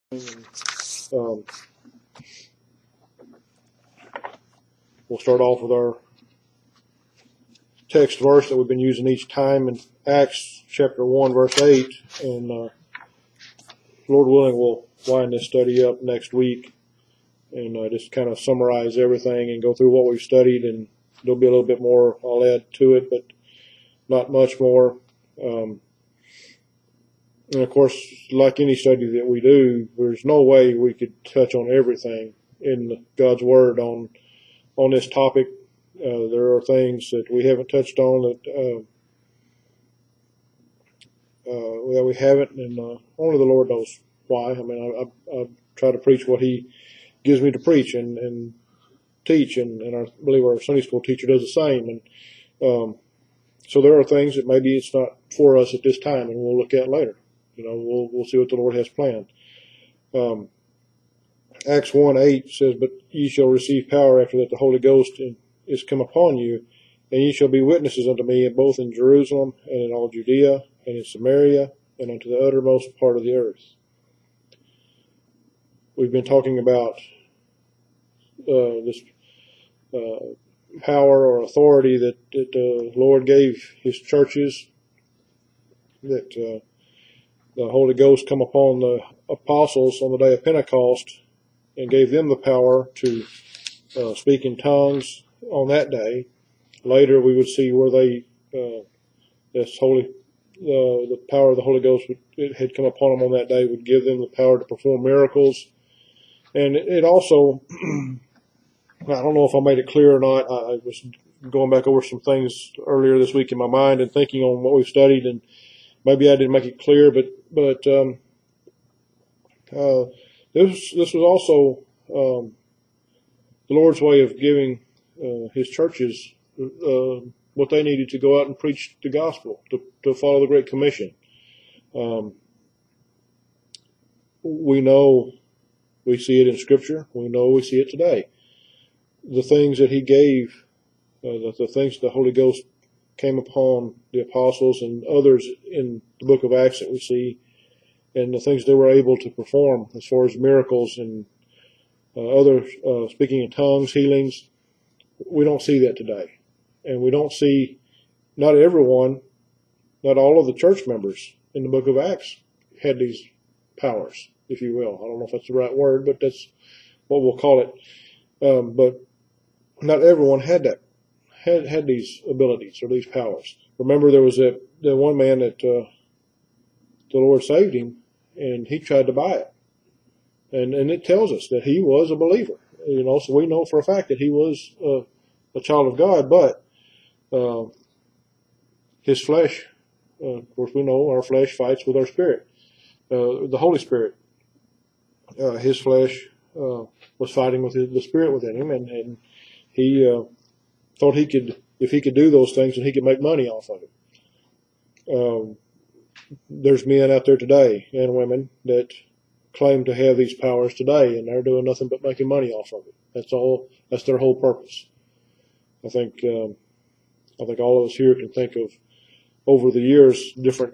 Um, we'll start off with our text verse that we've been using each time in Acts chapter 1, verse 8. And Lord willing, we'll wind this study up next week and just kind of summarize everything and go through what we've studied. And there'll be a little bit more I'll add to it, but not much more. And of course, like any study that we do, there's no way we could touch on everything in God's Word on this topic. There are things that we haven't touched on that we haven't, and only the Lord knows why. I mean, I try to preach what He gives me to preach and teach, and I believe our Sunday school teacher does the same. And so there are things that maybe it's not for us at this time, and we'll look at later. You know, we'll see what the Lord has planned. Acts 1:8 says, "But ye shall receive power after that the Holy Ghost is come upon you, and ye shall be witnesses unto me both in Jerusalem and in all Judea and in Samaria and unto the uttermost part of the earth." We've been talking about this power or authority that the Lord gave His churches, that the Holy Ghost come upon the apostles on the day of Pentecost and gave them the power to speak in tongues on that day. Later we would see where the power of the Holy Ghost had come upon them on that day, would give them the power to perform miracles. And it also, I don't know if I made it clear or not, I was going back over some things earlier this week in my mind and thinking on what we've studied, and maybe I didn't make it clear, but this was also the Lord's way of giving His churches what they needed to go out and preach the gospel, to follow the Great Commission. We know, we see it in Scripture. We know we see it today. The things that He gave, the things the Holy Ghost came upon the apostles and others in the book of Acts that we see, and the things they were able to perform as far as miracles and other speaking in tongues, healings, we don't see that today. And we don't see, not everyone, not all of the church members in the book of Acts had these powers, if you will. I don't know if that's the right word, but that's what we'll call it. But not everyone had that, had these abilities or these powers. Remember, there was that one man that the Lord saved him, and he tried to buy it. And it tells us that he was a believer. You know, so we know for a fact that he was a child of God, but his flesh, of course we know our flesh fights with our spirit. The Holy Spirit, his flesh was fighting with the Spirit within him, and he thought if he could do those things, then he could make money off of it. There's men out there today and women that claim to have these powers today, and they're doing nothing but making money off of it. That's their whole purpose. I think all of us here can think of, over the years, different,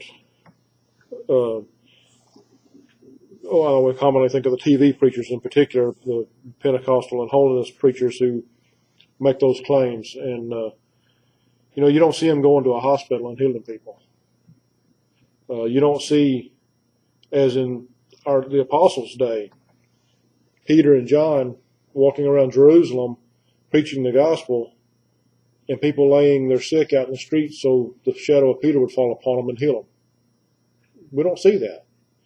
we commonly think of the TV preachers in particular, the Pentecostal and holiness preachers who make those claims. And, you don't see them going to a hospital and healing people. You don't see, as in the apostles' day, Peter and John walking around Jerusalem preaching the gospel, and people laying their sick out in the streets so the shadow of Peter would fall upon them and heal them. We don't see that.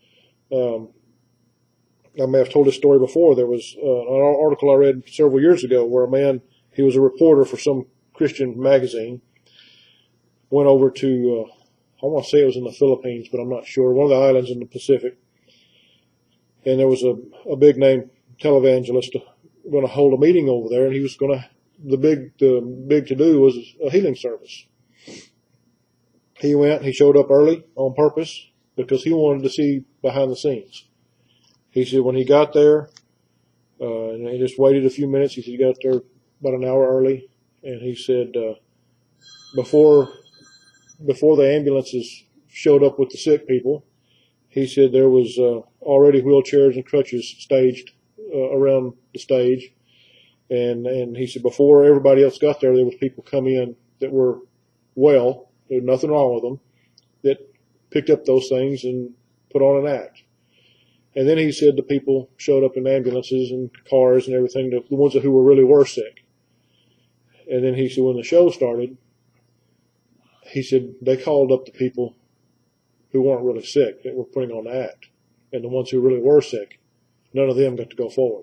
I may have told this story before. There was an article I read several years ago where a man, he was a reporter for some Christian magazine, went over to, I want to say it was in the Philippines, but I'm not sure, one of the islands in the Pacific. And there was a big name televangelist going to hold a meeting over there, and he was going to, the big to do was a healing service. He went, he showed up early on purpose because he wanted to see behind the scenes. He said when he got there, and he just waited a few minutes, he said he got there about an hour early, and he said before the ambulances showed up with the sick people, he said there was already wheelchairs and crutches staged around the stage. And he said before everybody else got there, there was people come in that were well, there was nothing wrong with them, that picked up those things and put on an act. And then he said the people showed up in ambulances and cars and everything, the ones who were really were sick. And then he said when the show started, he said they called up the people who weren't really sick that were putting on the act. And the ones who really were sick, none of them got to go forward.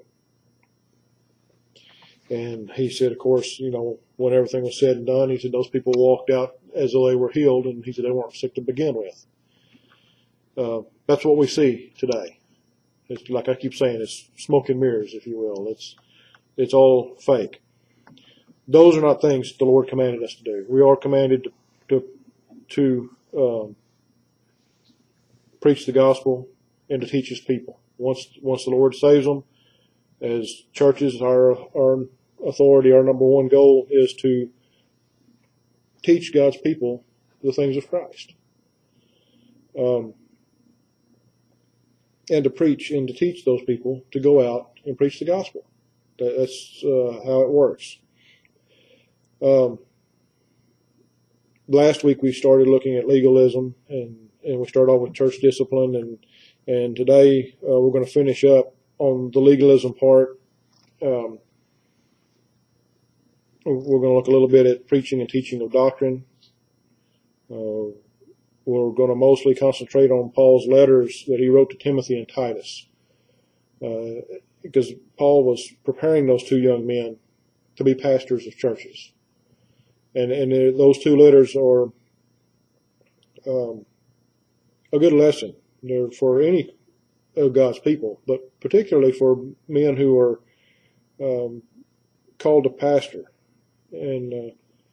And he said, of course, when everything was said and done, he said those people walked out as though they were healed, and he said they weren't sick to begin with. That's what we see today. It's like I keep saying, it's smoke and mirrors, if you will. It's all fake. Those are not things the Lord commanded us to do. We are commanded to preach the gospel and to teach His people. Once the Lord saves them, as churches, our authority, our number one goal is to teach God's people the things of Christ. And to preach and to teach those people to go out and preach the gospel. That's how it works. Last week we started looking at legalism, and we started off with church discipline, and today we're going to finish up on the legalism part. We're going to look a little bit at preaching and teaching of doctrine. We're going to mostly concentrate on Paul's letters that he wrote to Timothy and Titus, because Paul was preparing those two young men to be pastors of churches. And those two letters are a good lesson. They're for any of God's people, but particularly for men who are called to pastor. And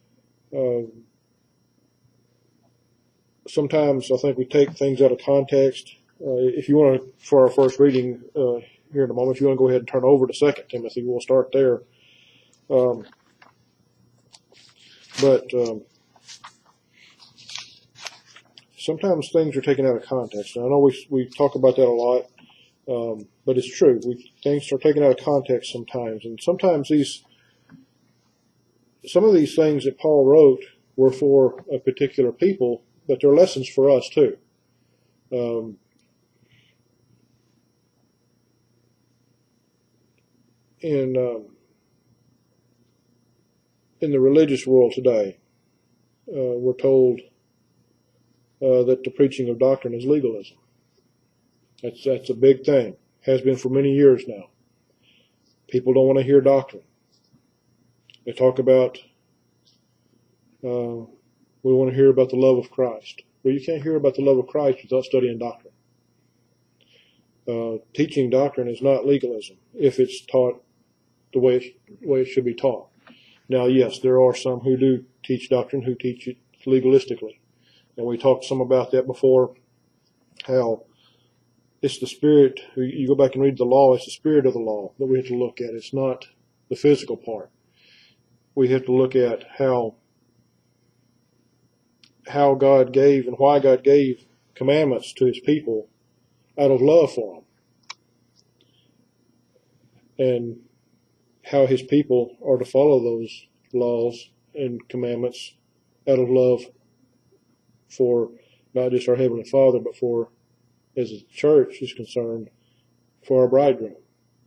sometimes I think we take things out of context. If you want to, for our first reading here in a moment, if you want to go ahead and turn over to 2 Timothy, we'll start there. But sometimes things are taken out of context. And I know we talk about that a lot, but it's true. Things are taken out of context sometimes. And sometimes some of these things that Paul wrote were for a particular people, but they're lessons for us too. In the religious world today, we're told that the preaching of doctrine is legalism. That's a big thing. Has been for many years now. People don't want to hear doctrine. They talk about, we want to hear about the love of Christ. Well, you can't hear about the love of Christ without studying doctrine. Teaching doctrine is not legalism if it's taught the way it should be taught. Now, yes, there are some who do teach doctrine who teach it legalistically. And we talked some about that before, how it's the spirit. You go back and read the law, it's the spirit of the law that we have to look at. It's not the physical part. We have to look at how God gave and why God gave commandments to His people out of love for them. And how His people are to follow those laws and commandments out of love for not just our Heavenly Father, but for, as the church is concerned, for our bridegroom.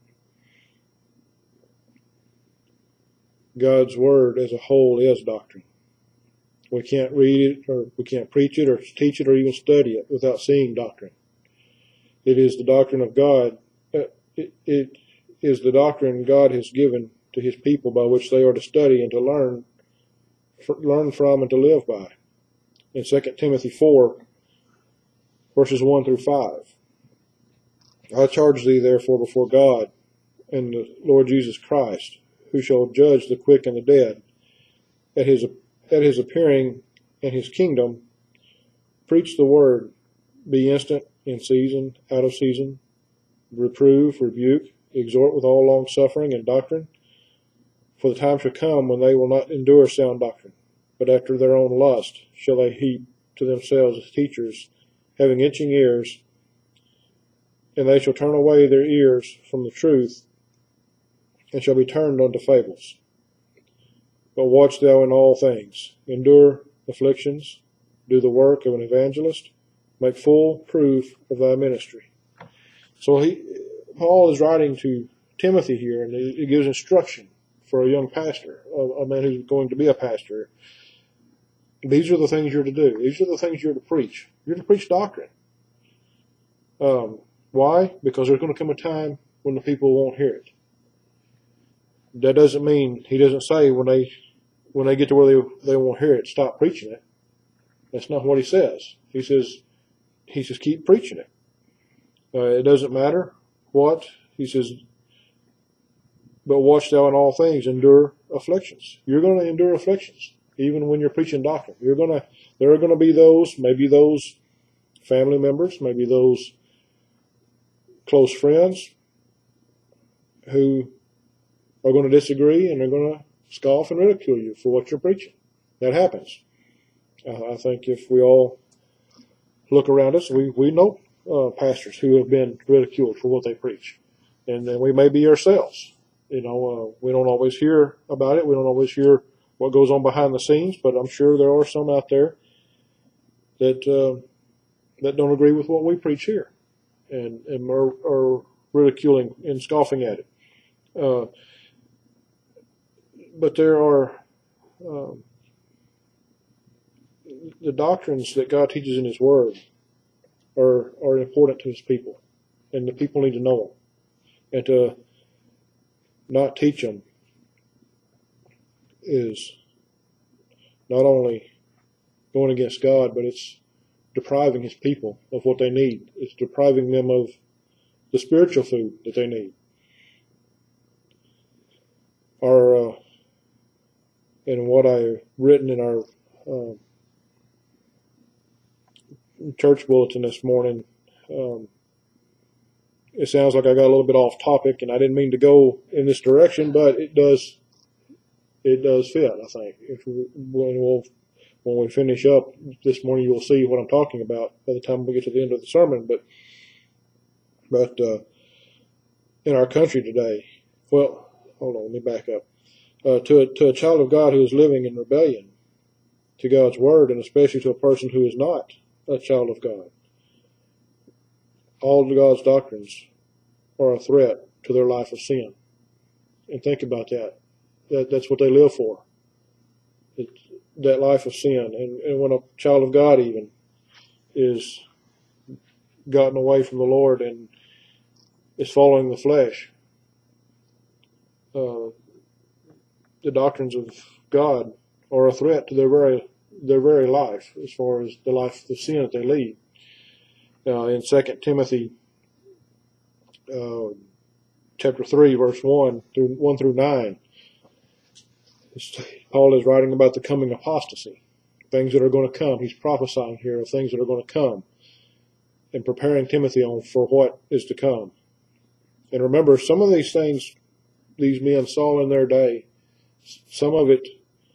God's Word as a whole is doctrine. We can't read it, or we can't preach it, or teach it, or even study it without seeing doctrine. It is the doctrine of God. It is the doctrine God has given to His people by which they are to study and to learn from and to live by. In 2 Timothy 4, verses 1 through 5. I charge thee therefore before God and the Lord Jesus Christ, who shall judge the quick and the dead, at his appearing in His kingdom, preach the word, be instant in season, out of season, reprove, rebuke, exhort with all long suffering and doctrine. For the time shall come when they will not endure sound doctrine, but after their own lust shall they heap to themselves teachers, having itching ears, and they shall turn away their ears from the truth, and shall be turned unto fables. But watch thou in all things, endure afflictions, do the work of an evangelist, make full proof of thy ministry. So Paul is writing to Timothy here, and he gives instruction for a young pastor, a man who's going to be a pastor. These are the things you're to do. These are the things you're to preach. You're to preach doctrine. Why? Because there's going to come a time when the people won't hear it. That doesn't mean, he doesn't say when they get to where they won't hear it, stop preaching it. That's not what he says. He says keep preaching it. It doesn't matter what. He says, but watch thou in all things, endure afflictions. You're going to endure afflictions, even when you're preaching doctrine. There are going to be maybe those family members, maybe those close friends who are going to disagree, and they're going to scoff and ridicule you for what you're preaching. That happens. I think if we all look around us, we know pastors who have been ridiculed for what they preach. And then we may be ourselves. We don't always hear about it. We don't always hear what goes on behind the scenes, but I'm sure there are some out there that don't agree with what we preach here and are ridiculing and scoffing at it. But there are the doctrines that God teaches in His Word are important to His people, and the people need to know them. And to not teach them is not only going against God, but it's depriving His people of what they need. It's depriving them of the spiritual food that they need. And what I've written in our church bulletin this morning, it sounds like I got a little bit off topic, and I didn't mean to go in this direction, but it does fit, I think. When we finish up this morning, you will see what I'm talking about by the time we get to the end of the sermon. But in our country today, well, hold on, let me back up. To a child of God who is living in rebellion to God's Word, and especially to a person who is not a child of God, all of God's doctrines are a threat to their life of sin. And think about that. That's what they live for. That life of sin. And when a child of God even is gotten away from the Lord and is following the flesh, the doctrines of God are a threat to their very life, as far as the life of sin that they lead. In 2 Timothy chapter 3, verse 1 through 9, Paul is writing about the coming apostasy, things that are going to come. He's prophesying here of things that are going to come and preparing Timothy for what is to come. And remember, some of these things these men saw in their day, some of it,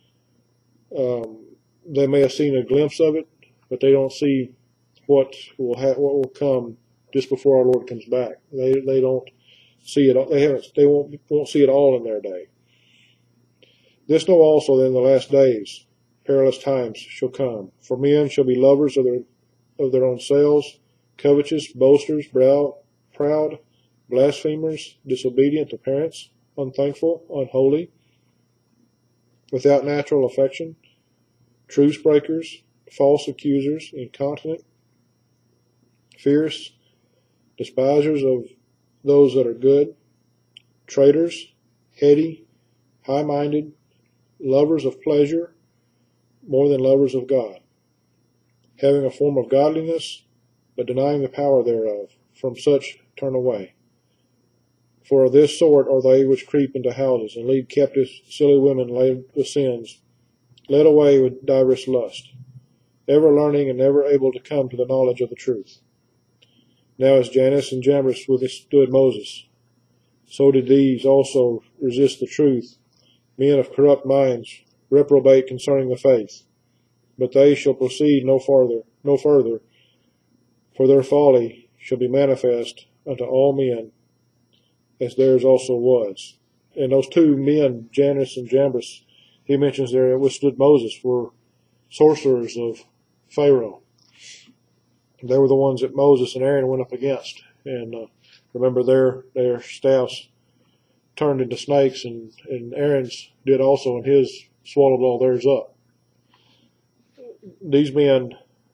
they may have seen a glimpse of it, but they don't see what will come just before our Lord comes back. They don't see it. They won't see it all in their day. This know also that in the last days perilous times shall come. For men shall be lovers of their own selves, covetous, boasters, proud, blasphemers, disobedient to parents, unthankful, unholy, without natural affection, truce breakers, false accusers, incontinent, fierce, despisers of those that are good, traitors, heady, high-minded, lovers of pleasure more than lovers of God, having a form of godliness, but denying the power thereof. From such turn away. For of this sort are they which creep into houses, and lead captive silly women laden with sins, led away with divers lusts, ever learning and never able to come to the knowledge of the truth. Now as Jannes and Jambres withstood Moses, so did these also resist the truth, men of corrupt minds, reprobate concerning the faith. But they shall proceed no further, for their folly shall be manifest, unto all men, as theirs also was. And those two men, Jannes and Jambres, he mentions there that withstood Moses, were sorcerers of Pharaoh. They were the ones that Moses and Aaron went up against. And remember, their staffs turned into snakes, and Aaron's did also, and his swallowed all theirs up. These men,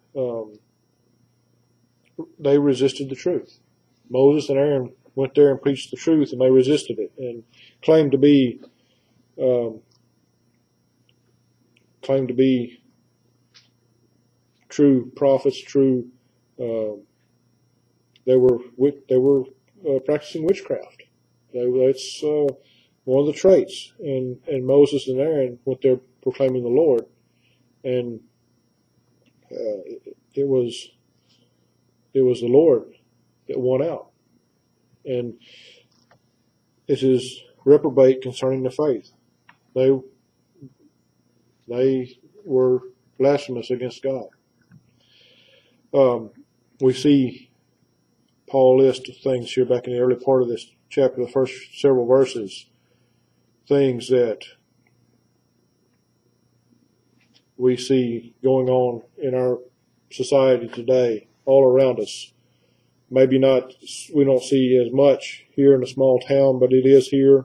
they resisted the truth. Moses and Aaron went there and preached the truth, and they resisted it and claimed to be true prophets, true. They were practicing witchcraft. That's one of the traits. And Moses and Aaron went there proclaiming the Lord, and it was the Lord that won out. And this is reprobate concerning the faith. They were blasphemous against God. We see Paul list things here back in the early part of this chapter, the first several verses, things that we see going on in our society today, all around us. Maybe not, we don't see as much here in a small town, but it is here.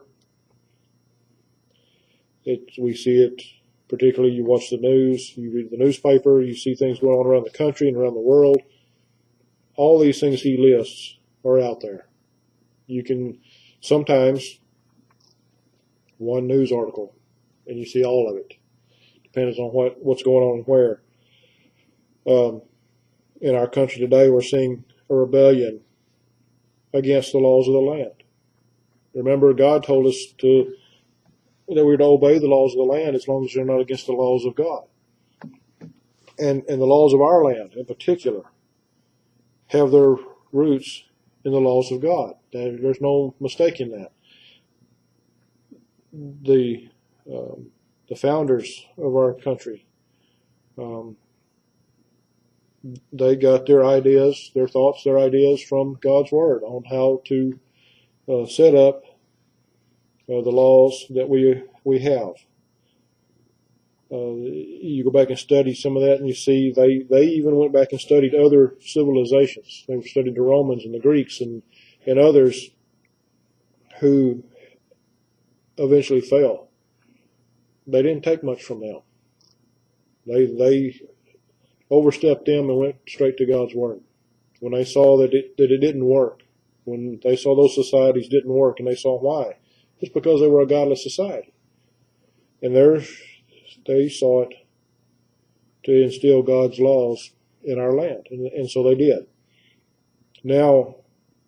We see it, particularly you watch the news, you read the newspaper, you see things going on around the country and around the world. All these things he lists are out there. You can sometimes one news article and you see all of it. Depends on what's going on and where. In our country today, we're seeing a rebellion against the laws of the land. Remember, God told us that we're to obey the laws of the land as long as they're not against the laws of God. And the laws of our land, in particular, have their roots in the laws of God. There's no mistaking that. The founders of our country, they got their ideas, their thoughts, their ideas from God's Word on how to set up the laws that we have. You go back and study some of that, and you see they even went back and studied other civilizations. They studied the Romans and the Greeks and others who eventually fell. They didn't take much from them. They overstepped them and went straight to God's Word. When they saw that it didn't work, when they saw those societies didn't work, and they saw why, it's because they were a godless society. And they sought to instill God's laws in our land, and so they did. Now,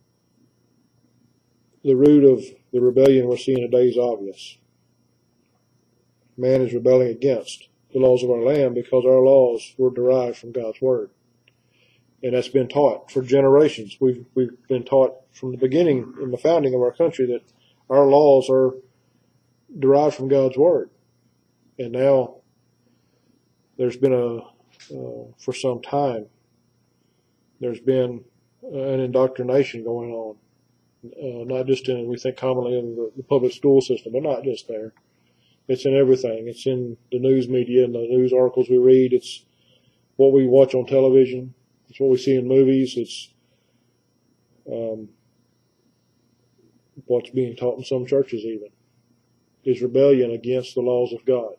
the root of the rebellion we're seeing today is obvious. Man is rebelling against the laws of our land because our laws were derived from God's Word. And that's been taught for generations. We've been taught from the beginning in the founding of our country that our laws are derived from God's Word. And now there's been for some time, there's been an indoctrination going on. Not just we think commonly in the public school system, but not just there. It's in everything. It's in the news media and the news articles we read. It's what we watch on television. It's what we see in movies. It's what's being taught in some churches even. Is rebellion against the laws of God.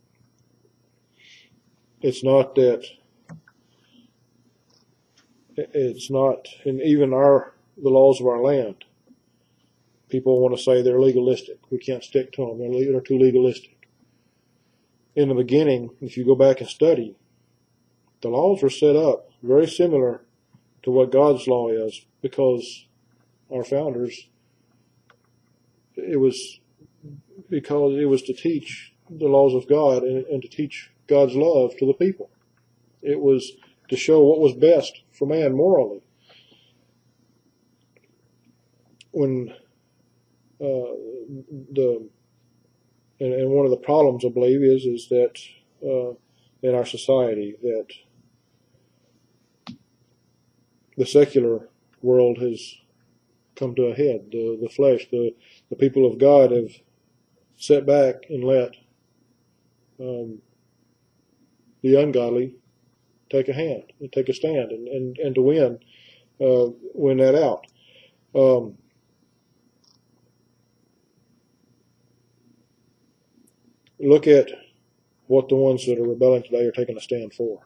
It's not, and even the laws of our land, people want to say they're legalistic. We can't stick to them. They're too legalistic. In the beginning, if you go back and study, the laws were set up very similar to what God's law is, because our founders, it was to teach the laws of God and to teach God's love to the people. It was to show what was best for man morally. When and one of the problems, I believe, is that in our society that the secular world has come to a head. The flesh, the people of God have sat back and let the ungodly take a hand, and take a stand, and to win that out. Look at what the ones that are rebelling today are taking a stand for.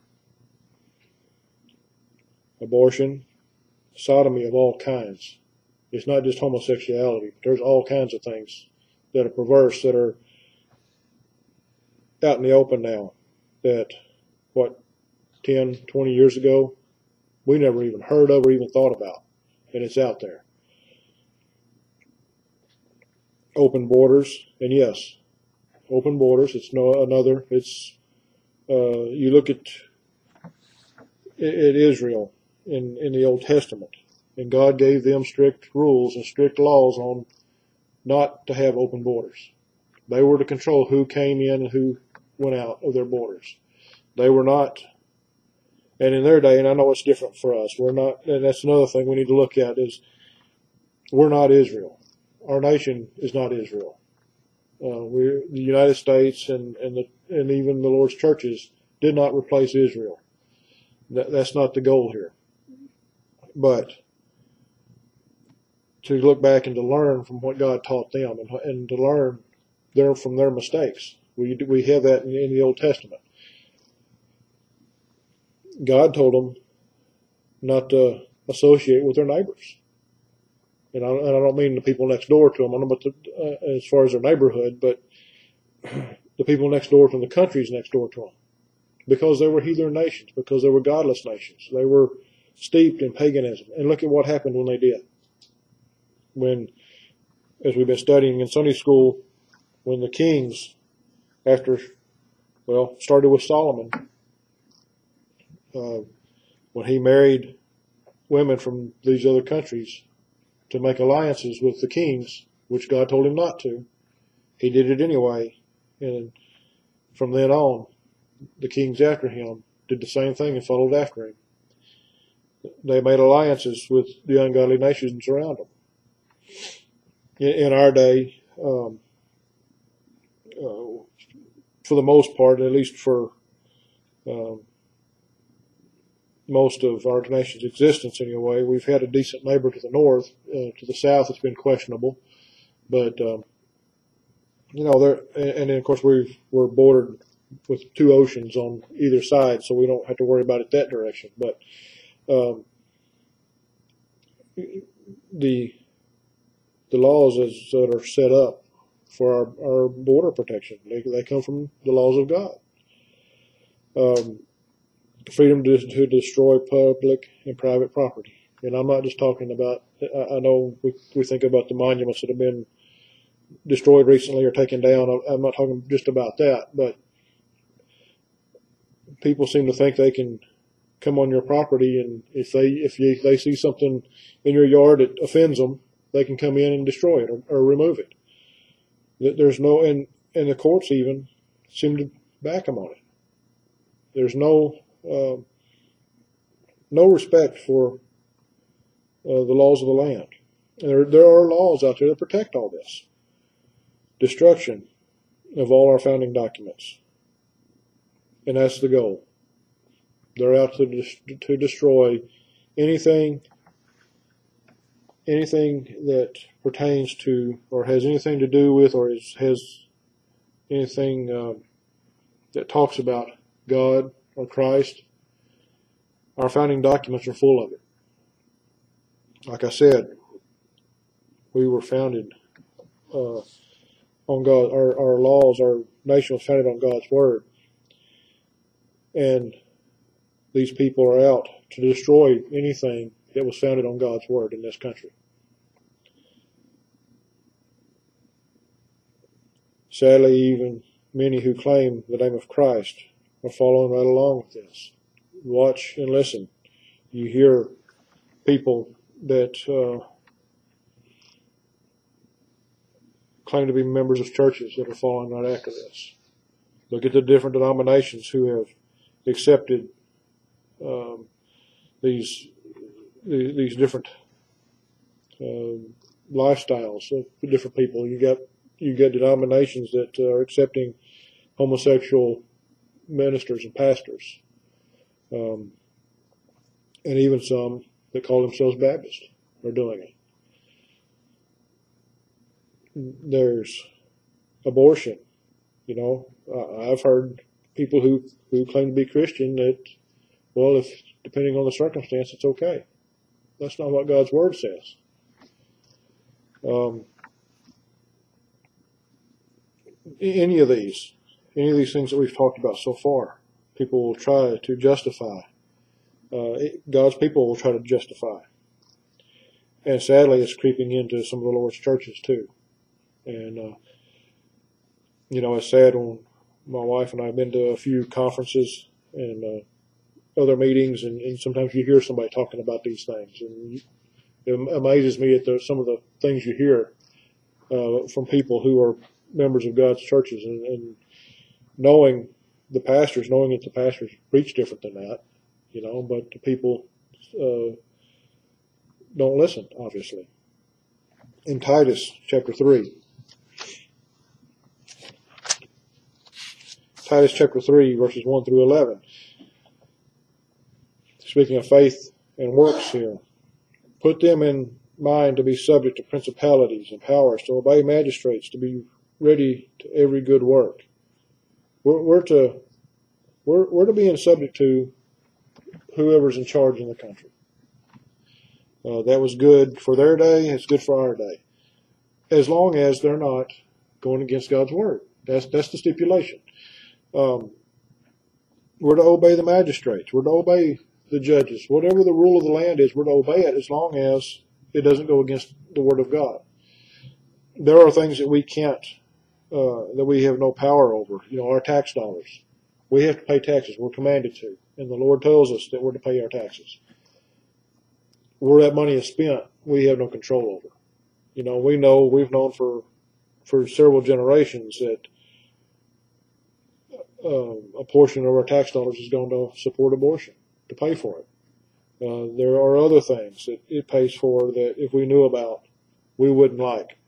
Abortion, sodomy of all kinds. It's not just homosexuality. There's all kinds of things that are perverse, that are out in the open now, that, 10, 20 years ago, we never even heard of or even thought about, and it's out there. Open borders, and yes, open borders, it's you look at Israel in the Old Testament, and God gave them strict rules and strict laws on not to have open borders. They were to control who came in and who went out of their borders. They were not, and in their day, and I know it's different for us, we're not, and that's another thing we need to look at, is we're not Israel. Our nation is not Israel. The United States and even the Lord's churches did not replace Israel. That's not the goal here. But to look back and to learn from what God taught them, and to learn from their mistakes. We have that in the Old Testament. God told them not to associate with their neighbors. And I don't mean the people next door to them, but as far as their neighborhood, but the people next door to them, the countries next door to them. Because they were heathen nations, because they were godless nations. They were steeped in paganism. And look at what happened when they did. When, as we've been studying in Sunday school, when the kings, started with Solomon, when he married women from these other countries to make alliances with the kings, which God told him not to, he did it anyway. And from then on, the kings after him did the same thing and followed after him. They made alliances with the ungodly nations around them. In our day, for the most part, at least for most of our nation's existence anyway, we've had a decent neighbor to the north. To the south, it's been questionable. But, and then of course we're bordered with two oceans on either side, so we don't have to worry about it that direction. But the laws that are set up for our border protection, they come from the laws of God. Freedom to destroy public and private property. And I'm not just talking about, I know we think about the monuments that have been destroyed recently or taken down. I'm not talking just about that, but people seem to think they can come on your property, and if they see something in your yard that offends them, they can come in and destroy it or remove it. There's no, and the courts even seem to back them on it. There's no respect for the laws of the land. And there are laws out there that protect all this. Destruction of all our founding documents. And that's the goal. They're out to destroy anything that pertains to, or has anything to do with, or has anything that talks about God or Christ. Our founding documents are full of it. Like I said, we were founded on God. Our laws, our nation was founded on God's Word. And these people are out to destroy anything that was founded on God's Word in this country. Sadly, even many who claim the name of Christ are following right along with this. Watch and listen. You hear people that claim to be members of churches that are following right after this. Look at the different denominations who have accepted these different lifestyles of different people. You got denominations that are accepting homosexual ministers and pastors, and even some that call themselves Baptists are doing it. There's abortion. I've heard people who claim to be Christian that, well, if depending on the circumstance, it's okay. That's not what God's Word says. Any of these things that we've talked about so far, people will try to justify. God's people will try to justify. And sadly, it's creeping into some of the Lord's churches too. And, it's sad when my wife and I have been to a few conferences and other meetings, and sometimes you hear somebody talking about these things. And it amazes me at some of the things you hear from people who are members of God's churches, and knowing that the pastors preach different than that, but the people don't listen, obviously. In Titus chapter 3, verses 1 through 11, speaking of faith and works here, put them in mind to be subject to principalities and powers, to obey magistrates, to be ready to every good work. We're to be subject to whoever's in charge in the country. That was good for their day. It's good for our day, as long as they're not going against God's word. That's the stipulation. We're to obey the magistrates. We're to obey the judges. Whatever the rule of the land is, we're to obey it as long as it doesn't go against the word of God. There are things that we can't, that we have no power over. Our tax dollars. We have to pay taxes. We're commanded to. And the Lord tells us that we're to pay our taxes. Where that money is spent, we have no control over. We've known for several generations that a portion of our tax dollars is going to support abortion, to pay for it. There are other things that it pays for that if we knew about, we wouldn't like.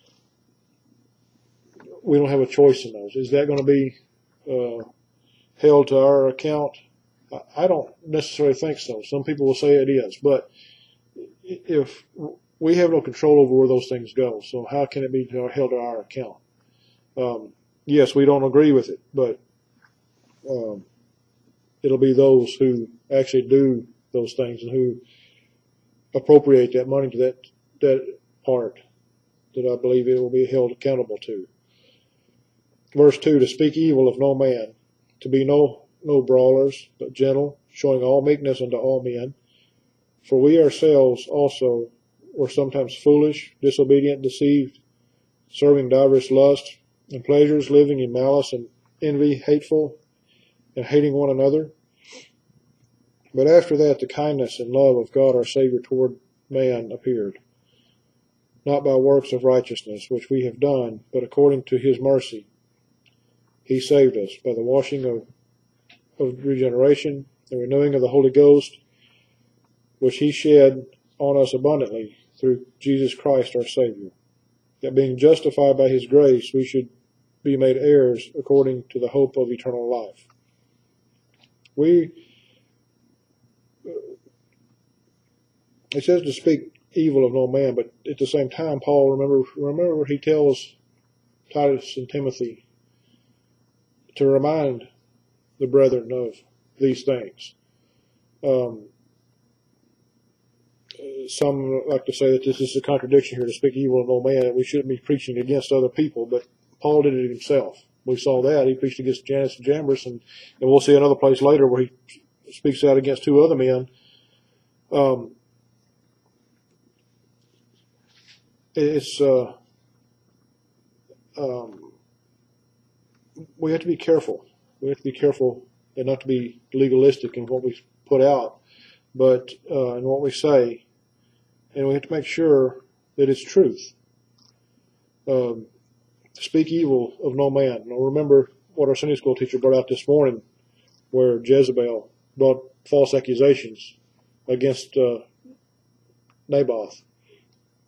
We don't have a choice in those. Is that going to be held to our account? I don't necessarily think so. Some people will say it is, but if we have no control over where those things go, so how can it be held to our account? Yes, we don't agree with it, but it'll be those who actually do those things and who appropriate that money to that part that I believe it will be held accountable to. Verse 2, to speak evil of no man, to be no brawlers, but gentle, showing all meekness unto all men. For we ourselves also were sometimes foolish, disobedient, deceived, serving divers lusts and pleasures, living in malice and envy, hateful, and hating one another. But after that, the kindness and love of God our Savior toward man appeared, not by works of righteousness which we have done, but according to his mercy. He saved us by the washing of regeneration, the renewing of the Holy Ghost, which he shed on us abundantly through Jesus Christ our Savior, that being justified by his grace, we should be made heirs according to the hope of eternal life. It says to speak evil of no man, but at the same time, Paul, remember he tells Titus and Timothy to remind the brethren of these things. Some like to say that this is a contradiction here, to speak evil of no man, that we shouldn't be preaching against other people, but Paul did it himself. We saw that. He preached against Jannes and Jambres, and we'll see another place later where he speaks out against two other men. We have to be careful. We have to be careful and not to be legalistic in what we put out, but in what we say, and we have to make sure that it's truth. Speak evil of no man. Now remember what our Sunday school teacher brought out this morning, where Jezebel brought false accusations against Naboth.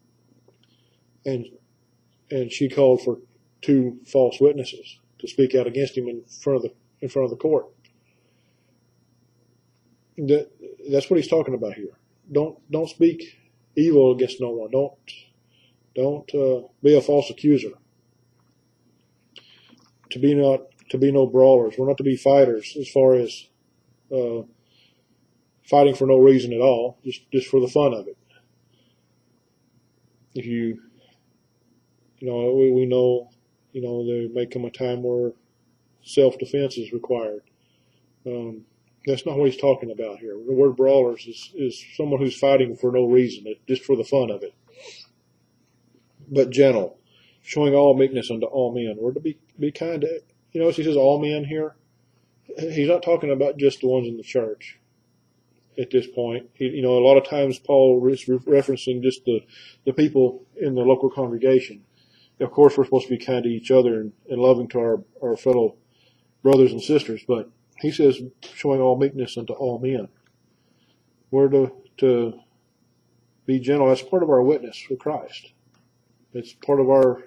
and she called for 2 false witnesses to speak out against him in front of the court. That's what he's talking about here. Don't speak evil against no one. Don't be a false accuser. To be no brawlers. We're not to be fighters as far as fighting for no reason at all, just for the fun of it. If we know, there may come a time where self-defense is required. That's not what he's talking about here. The word brawlers is someone who's fighting for no reason, just for the fun of it. But gentle, showing all meekness unto all men. We're to be kind to, as he says all men here, he's not talking about just the ones in the church at this point. A lot of times Paul is referencing just the people in the local congregation. Of course, we're supposed to be kind to each other and loving to our fellow brothers and sisters, but he says, showing all meekness unto all men. We're to be gentle. That's part of our witness for Christ. It's part of our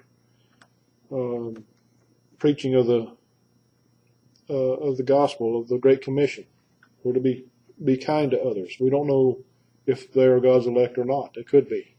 preaching of the gospel, of the Great Commission. We're to be kind to others. We don't know if they are God's elect or not. They could be.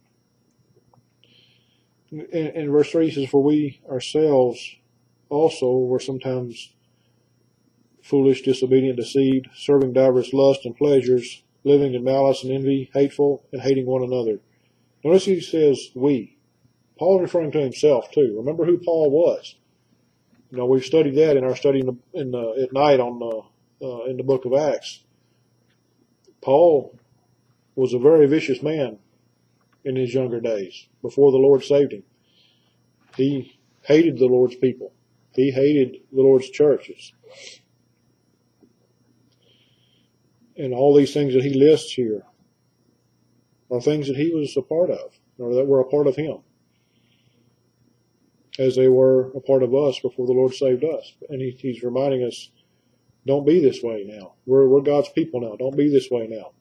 In verse 3 he says, for we ourselves also were sometimes foolish, disobedient, deceived, serving divers lusts and pleasures, living in malice and envy, hateful, and hating one another. Notice he says we. Paul is referring to himself too. Remember who Paul was. We've studied that in our study at night in the book of Acts. Paul was a very vicious man in his younger days, before the Lord saved him. He hated the Lord's people. He hated the Lord's churches. And all these things that he lists here are things that he was a part of, or that were a part of him, as they were a part of us before the Lord saved us. And he's reminding us, don't be this way now. We're God's people now. Don't be this way now.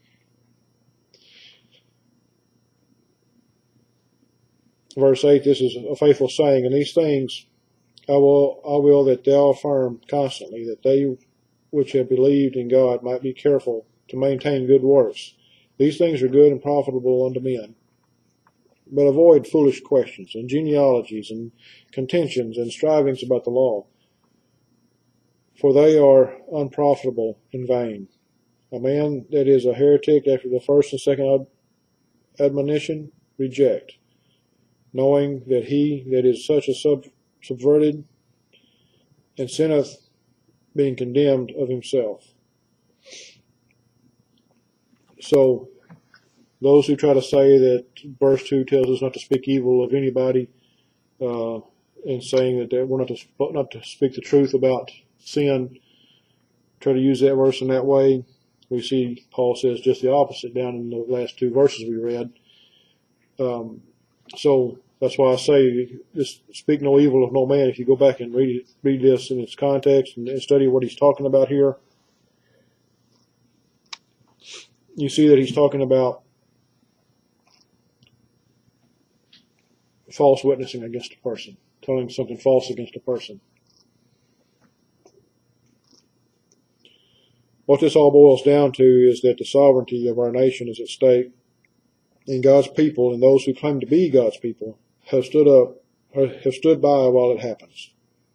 Verse 8, this is a faithful saying, and these things I will that thou affirm constantly, that they which have believed in God might be careful to maintain good works. These things are good and profitable unto men. But avoid foolish questions and genealogies and contentions and strivings about the law, for they are unprofitable and vain. A man that is a heretic after the first and second admonition reject, knowing that he that is such a subverted and sinneth, being condemned of himself. So, those who try to say that verse 2 tells us not to speak evil of anybody, and saying that we're not to speak the truth about sin, try to use that verse in that way. We see Paul says just the opposite down in the last 2 verses we read. So that's why I say, just speak no evil of no man. If you go back and read this in its context and study what he's talking about here, you see that he's talking about false witnessing against a person, telling something false against a person. What this all boils down to is that the sovereignty of our nation is at stake, and God's people and those who claim to be God's people have stood by while it happens.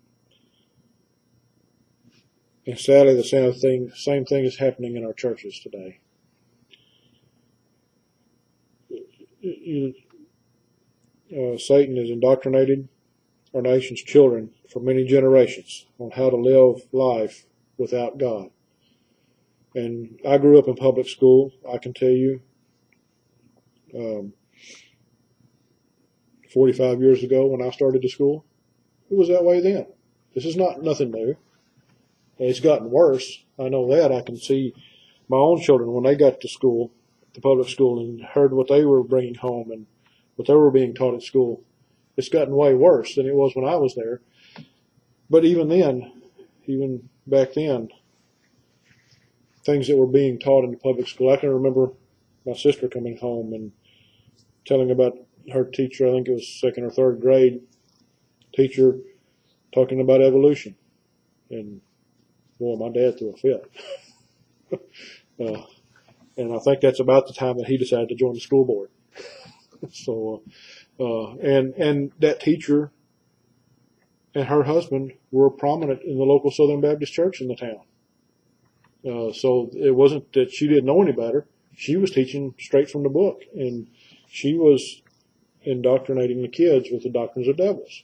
And sadly, the same thing is happening in our churches today. Satan has indoctrinated our nation's children for many generations on how to live life without God. And I grew up in public school. I can tell you, 45 years ago when I started to school, it was that way then. This is nothing new. And it's gotten worse. I know that. I can see my own children when they got to school, to public school, and heard what they were bringing home and what they were being taught at school. It's gotten way worse than it was when I was there. But even back then, things that were being taught in the public school, I can remember my sister coming home and telling about her teacher, I think it was second or third grade teacher, talking about evolution. And boy, my dad threw a fit. And I think that's about the time that he decided to join the school board. So, and that teacher and her husband were prominent in the local Southern Baptist church in the town. So it wasn't that she didn't know any better. She was teaching straight from the book, and she was indoctrinating the kids with the doctrines of devils.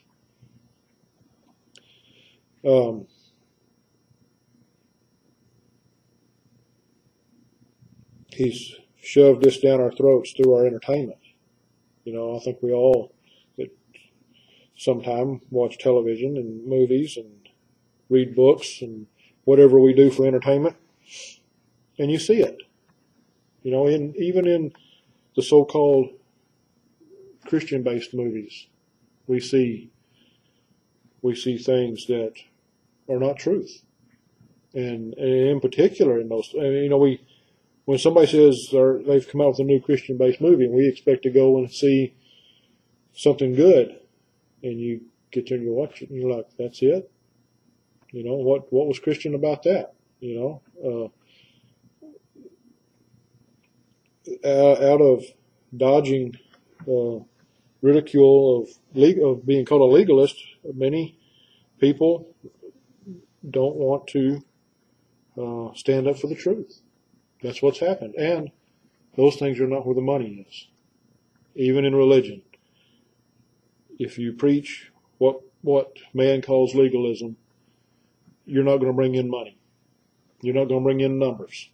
He's shoved this down our throats through our entertainment. You know, I think we all sometime watch television and movies and read books and whatever we do for entertainment, and you see it. You know, even in the so-called Christian-based movies, we see things that are not truth, and in particular in those. You know, when somebody says they've come out with a new Christian-based movie, and we expect to go and see something good, and you get there and you watch it, and you're like, "That's it." You know, what was Christian about that? You know, out of dodging ridicule of being called a legalist, many people don't want to stand up for the truth. That's what's happened. And those things are not where the money is. Even in religion. If you preach what man calls legalism, you're not going to bring in money. You're not going to bring in numbers.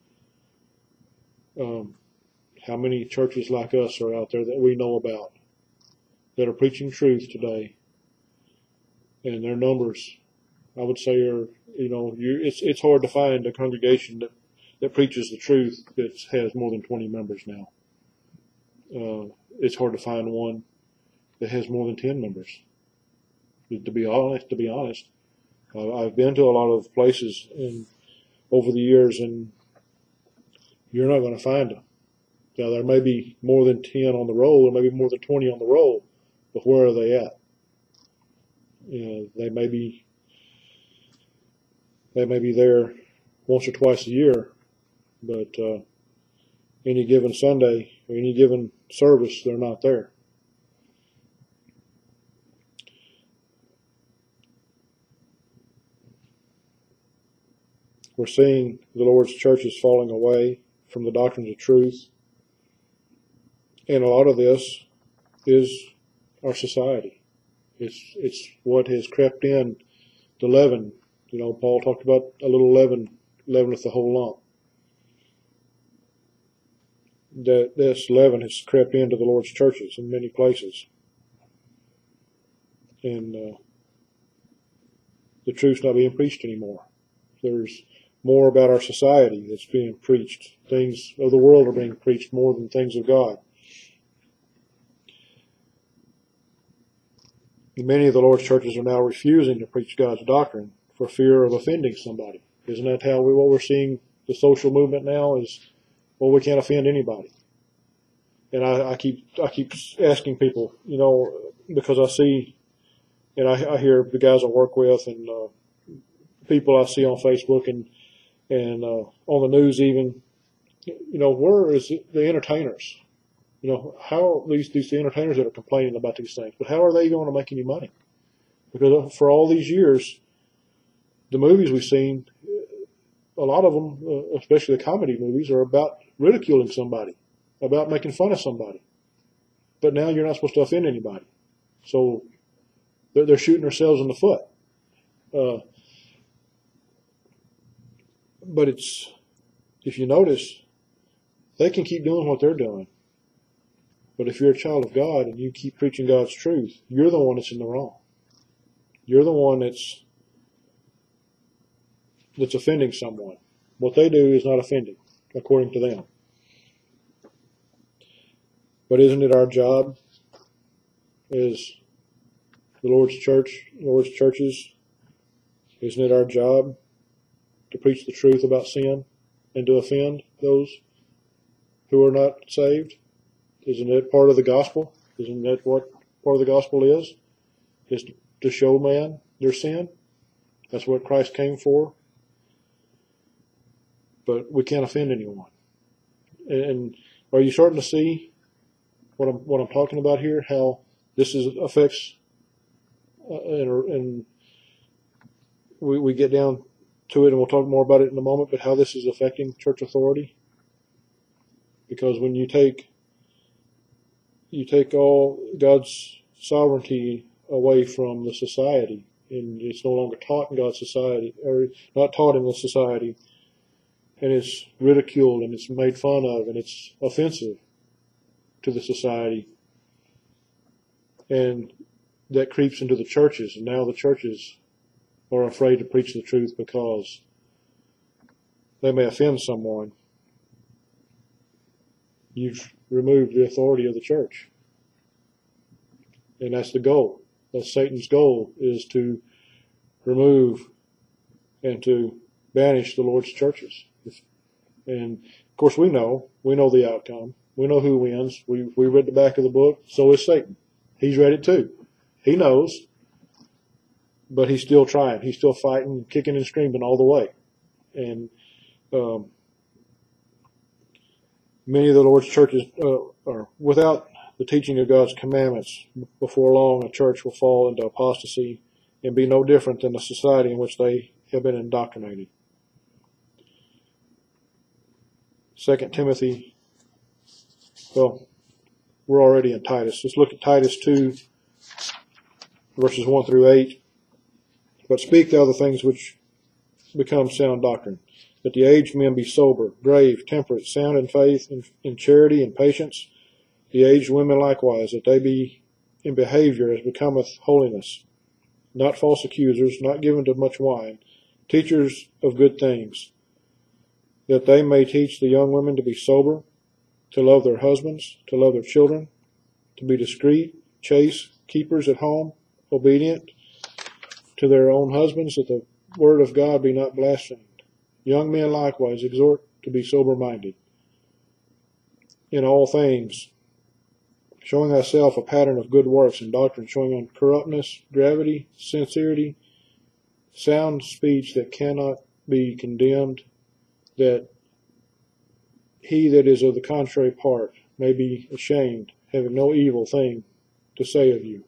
How many churches like us are out there that we know about that are preaching truth today? And their numbers, I would say, are, you know, it's hard to find a congregation that preaches the truth that has more than 20 members now. It's hard to find one that has more than 10 members. To be honest, I've been to a lot of places over the years, and you're not going to find them. Now, there may be more than 10 on the roll, or maybe more than 20 on the roll, but where are they at? You know, they may be there once or twice a year, but any given Sunday or any given service, they're not there. We're seeing the Lord's churches falling away from the doctrines of truth. And a lot of this is our society. It's what has crept in, the leaven. You know, Paul talked about a little leaven leaveneth the whole lump. This leaven has crept into the Lord's churches in many places. And the truth's not being preached anymore. There's more about our society that's being preached. Things of the world are being preached more than things of God. Many of the Lord's churches are now refusing to preach God's doctrine for fear of offending somebody. Isn't that what we're seeing the social movement now is, well, we can't offend anybody. And I keep asking people, you know, because I see, and I hear the guys I work with and people I see on Facebook and on the news even, you know, where is the entertainers? You know, how these entertainers that are complaining about these things, but how are they going to make any money? Because for all these years, the movies we've seen, a lot of them, especially the comedy movies, are about ridiculing somebody, about making fun of somebody. But now you're not supposed to offend anybody. So they're shooting themselves in the foot. But if you notice, they can keep doing what they're doing. But if you're a child of God and you keep preaching God's truth, you're the one that's in the wrong. You're the one that's offending someone. What they do is not offending, according to them. But isn't it our job as the Lord's churches, isn't it our job to preach the truth about sin and to offend those who are not saved? Isn't it part of the gospel Isn't that what part of the gospel is? Is to show man their sin. That's what Christ came for. But we can't offend anyone. And are you starting to see what I'm talking about here? How this affects, and we get down to it, and we'll talk more about it in a moment. But how this is affecting church authority, because when you take all God's sovereignty away from the society, and it's no longer taught in God's society, or not taught in the society, and it's ridiculed and it's made fun of and it's offensive to the society, and that creeps into the churches, and now the churches are afraid to preach the truth because they may offend someone. You've removed the authority of the church. And that's the goal. That's Satan's goal, is to remove and to banish the Lord's churches. And of course we know the outcome. We know who wins. We read the back of the book. So is Satan. He's read it too. He knows, but he's still trying. He's still fighting, kicking and screaming all the way. And many of the Lord's churches are without the teaching of God's commandments. Before long, a church will fall into apostasy and be no different than the society in which they have been indoctrinated. 2 Timothy, well, we're already in Titus. Let's look at Titus 2, verses 1 through 8. But speak thou the things which become sound doctrine, that the aged men be sober, grave, temperate, sound in faith, in charity, and patience. The aged women likewise, that they be in behavior as becometh holiness, not false accusers, not given to much wine, teachers of good things, that they may teach the young women to be sober, to love their husbands, to love their children, to be discreet, chaste, keepers at home, obedient to their own husbands, that the word of God be not blasphemed. Young men likewise exhort to be sober-minded in all things, showing thyself a pattern of good works and doctrine, showing uncorruptness, gravity, sincerity, sound speech that cannot be condemned, that he that is of the contrary part may be ashamed, having no evil thing to say of you.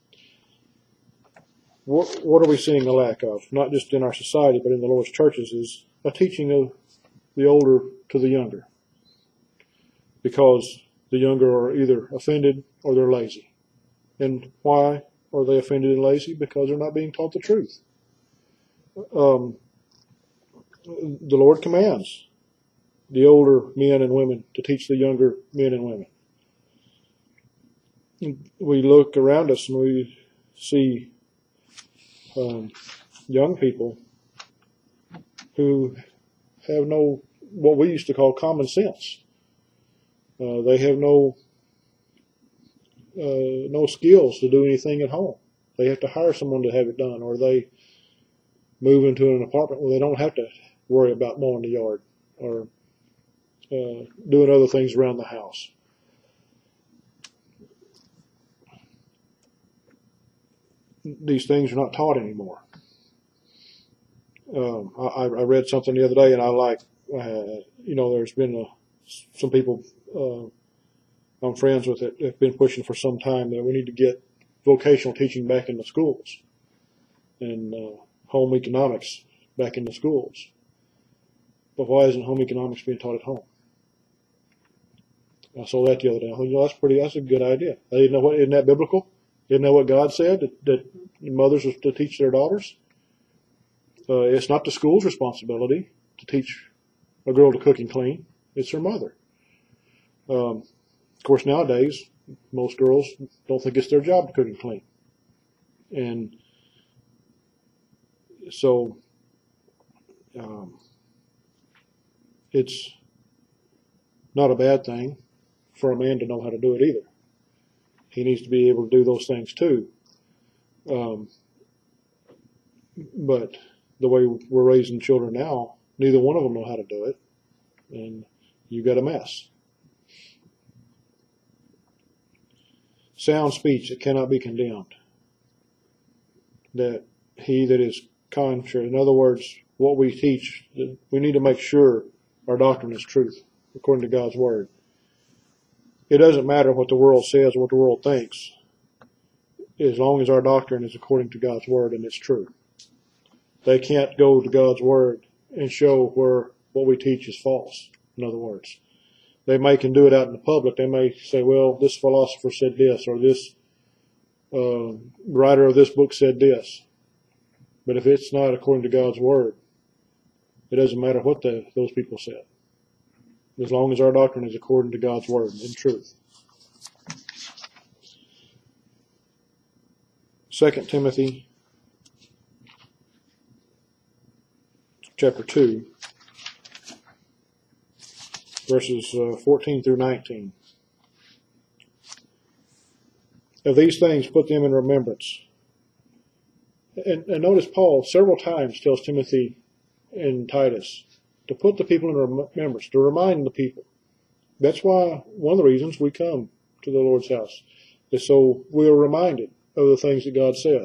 What are we seeing a lack of? Not just in our society, but in the Lord's churches, is a teaching of the older to the younger. Because the younger are either offended or they're lazy. And why are they offended and lazy? Because they're not being taught the truth. The Lord commands the older men and women to teach the younger men and women. We look around us and we see young people who have no, what we used to call common sense. They have no skills to do anything at home. They have to hire someone to have it done, or they move into an apartment where they don't have to worry about mowing the yard or doing other things around the house. These things are not taught anymore. I read something the other day, and I like, there's been some people I'm friends with that have been pushing for some time that we need to get vocational teaching back in the schools and home economics back in the schools. But why isn't home economics being taught at home? I saw that the other day. I thought, that's a good idea. Isn't that biblical? Isn't that what God said, that mothers are to teach their daughters? It's not the school's responsibility to teach a girl to cook and clean. It's her mother. Of course, nowadays, most girls don't think it's their job to cook and clean. And so it's not a bad thing for a man to know how to do it either. He needs to be able to do those things too. But the way we're raising children now, neither one of them know how to do it. And you got a mess. sound speech that cannot be condemned. That he that is contrary, in other words, what we teach, we need to make sure our doctrine is truth, according to God's Word. It doesn't matter what the world says or what the world thinks, as long as our doctrine is according to God's Word and it's true. They can't go to God's Word and show where what we teach is false, in other words. They can do it out in the public. They may say, well, this philosopher said this, or this writer of this book said this. But if it's not according to God's Word, it doesn't matter what those people said, as long as our doctrine is according to God's Word in truth. 2 Timothy chapter 2, verses 14 through 19. Of these things, put them in remembrance. And notice Paul several times tells Timothy and Titus to put the people in remembrance, to remind the people. That's why one of the reasons we come to the Lord's house is so we are reminded of the things that God says.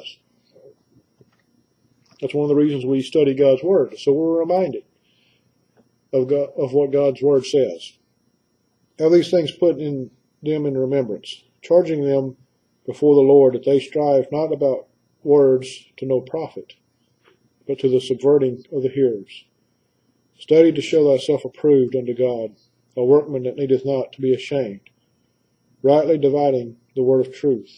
That's one of the reasons we study God's Word, so we're reminded of what God's Word says. Now these things put them in remembrance, charging them before the Lord that they strive not about words to no profit, but to the subverting of the hearers. Study to show thyself approved unto God, a workman that needeth not to be ashamed, rightly dividing the word of truth.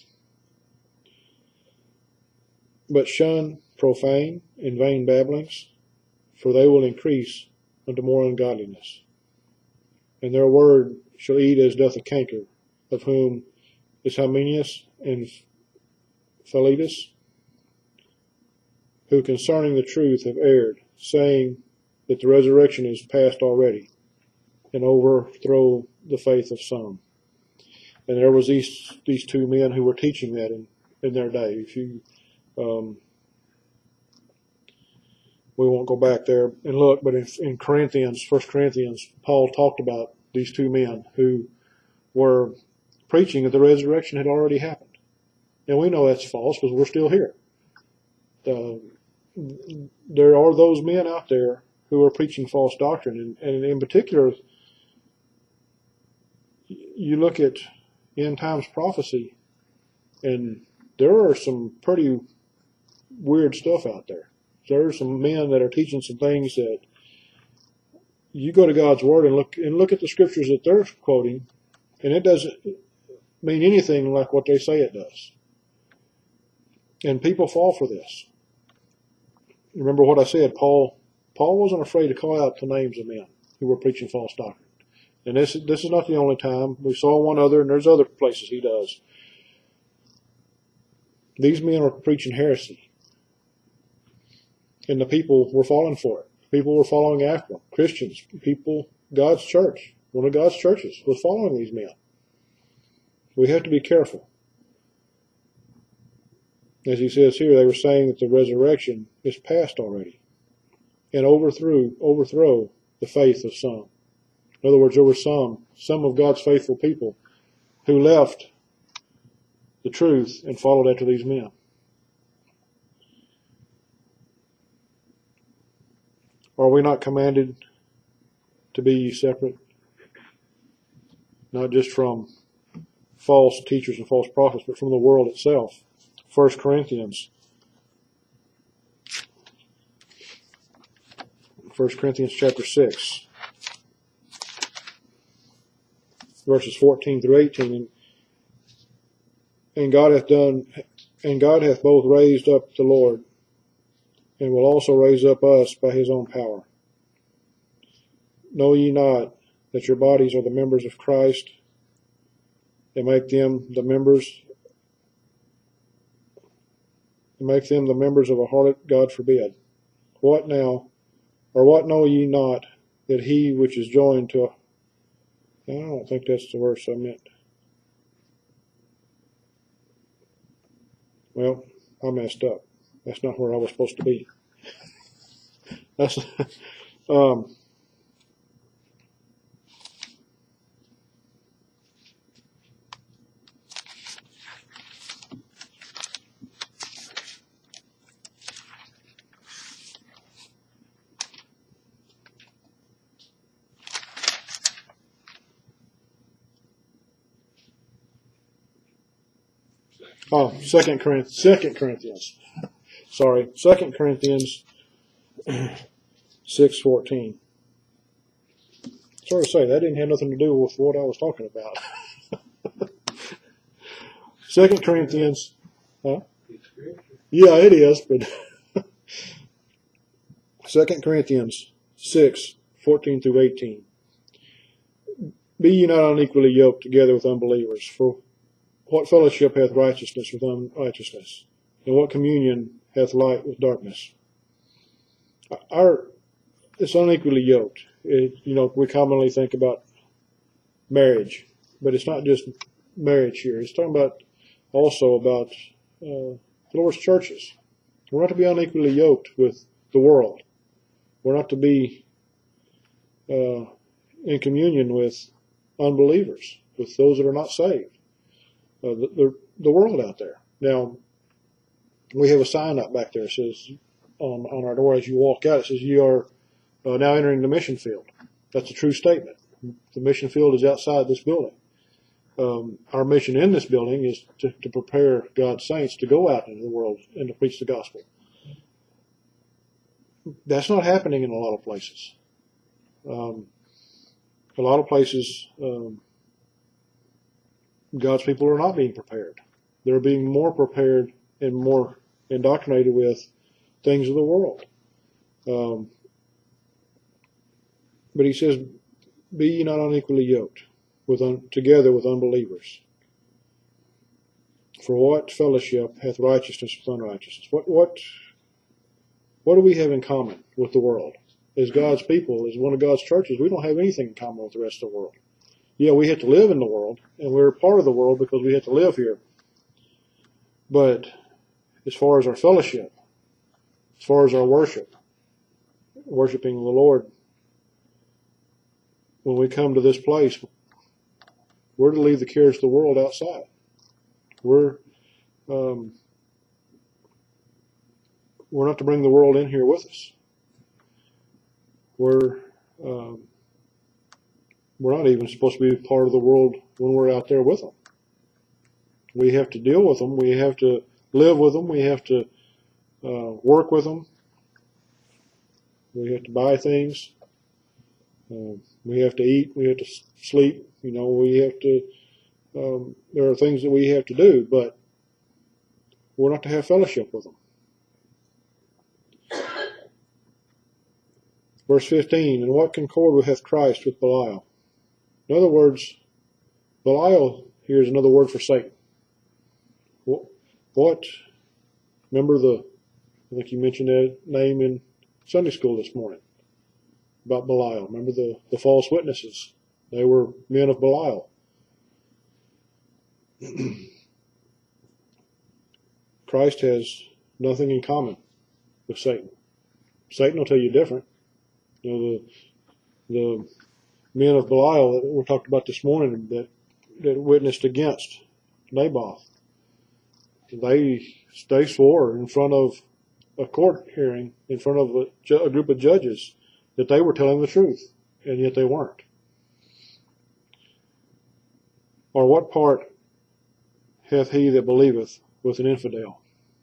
But shun profane and vain babblings, for they will increase unto more ungodliness. And their word shall eat as doth a canker, of whom is Hymenaeus and Philetus, who concerning the truth have erred, saying that the resurrection is past already, and overthrow the faith of some. And there was these two men who were teaching that in their day. If you we won't go back there and look, but in Corinthians, 1 Corinthians, Paul talked about these two men who were preaching that the resurrection had already happened. And we know that's false because we're still here. There are those men out there who are preaching false doctrine. And in particular, you look at end times prophecy, and there are some pretty weird stuff out there. There are some men that are teaching some things that you go to God's Word and look at the scriptures that they're quoting, and it doesn't mean anything like what they say it does. And people fall for this. Remember what I said, Paul wasn't afraid to call out the names of men who were preaching false doctrine. And this is not the only time. We saw one other, and there's other places he does. These men were preaching heresy. And the people were falling for it. People were following after them. Christians, people, God's church, one of God's churches was following these men. We have to be careful. As he says here, they were saying that the resurrection is past already, and overthrow the faith of some. In other words, there were some of God's faithful people who left the truth and followed after these men. Are we not commanded to be separate? Not just from false teachers and false prophets, but from the world itself. 1 Corinthians chapter 6, verses 14 through 18. And God hath both raised up the Lord, and will also raise up us by his own power. Know ye not that your bodies are the members of Christ, and make them the members of a harlot? God forbid. What now, or what know ye not, that he which is joined to I don't think that's the verse I meant. Well, I messed up. That's not where I was supposed to be. That's Second Corinthians. Sorry, 2 Corinthians 6:14. Sorry to say, that didn't have nothing to do with what I was talking about. 2 Corinthians, huh? Yeah, it is, but 2 Corinthians 6:14 through 18. Be ye not unequally yoked together with unbelievers, for what fellowship hath righteousness with unrighteousness? And what communion hath light with darkness? It's unequally yoked. We commonly think about marriage, but it's not just marriage here. It's talking about also about the Lord's churches. We're not to be unequally yoked with the world. We're not to be in communion with unbelievers, with those that are not saved. The world out there. Now, we have a sign up back there that says on our door as you walk out, it says you are now entering the mission field. That's a true statement. The mission field is outside this building. Our mission in this building is to prepare God's saints to go out into the world and to preach the gospel. That's not happening in a lot of places. A lot of places, God's people are not being prepared. They're being more prepared and more indoctrinated with things of the world. But he says, be ye not unequally yoked together with unbelievers. For what fellowship hath righteousness with unrighteousness? What do we have in common with the world? As God's people, as one of God's churches, we don't have anything in common with the rest of the world. Yeah, we have to live in the world, and we're part of the world because we have to live here. But as far as our fellowship, as far as our worshiping the Lord, when we come to this place, we're to leave the cares of the world outside. We're not to bring the world in here with us. We're not even supposed to be part of the world when we're out there with them. We have to deal with them. We have to live with them. We have to work with them. We have to buy things. We have to eat. We have to sleep. We have to. There are things that we have to do, but we're not to have fellowship with them. Verse 15, and what concord hath Christ with Belial? In other words, Belial here is another word for Satan. Remember I think you mentioned that name in Sunday school this morning about Belial. Remember the false witnesses? They were men of Belial. Christ has nothing in common with Satan. Satan will tell you different. The men of Belial that we talked about this morning that witnessed against Naboth, they swore in front of a court hearing, in front of a group of judges, that they were telling the truth, and yet they weren't. Or what part hath he that believeth with an infidel?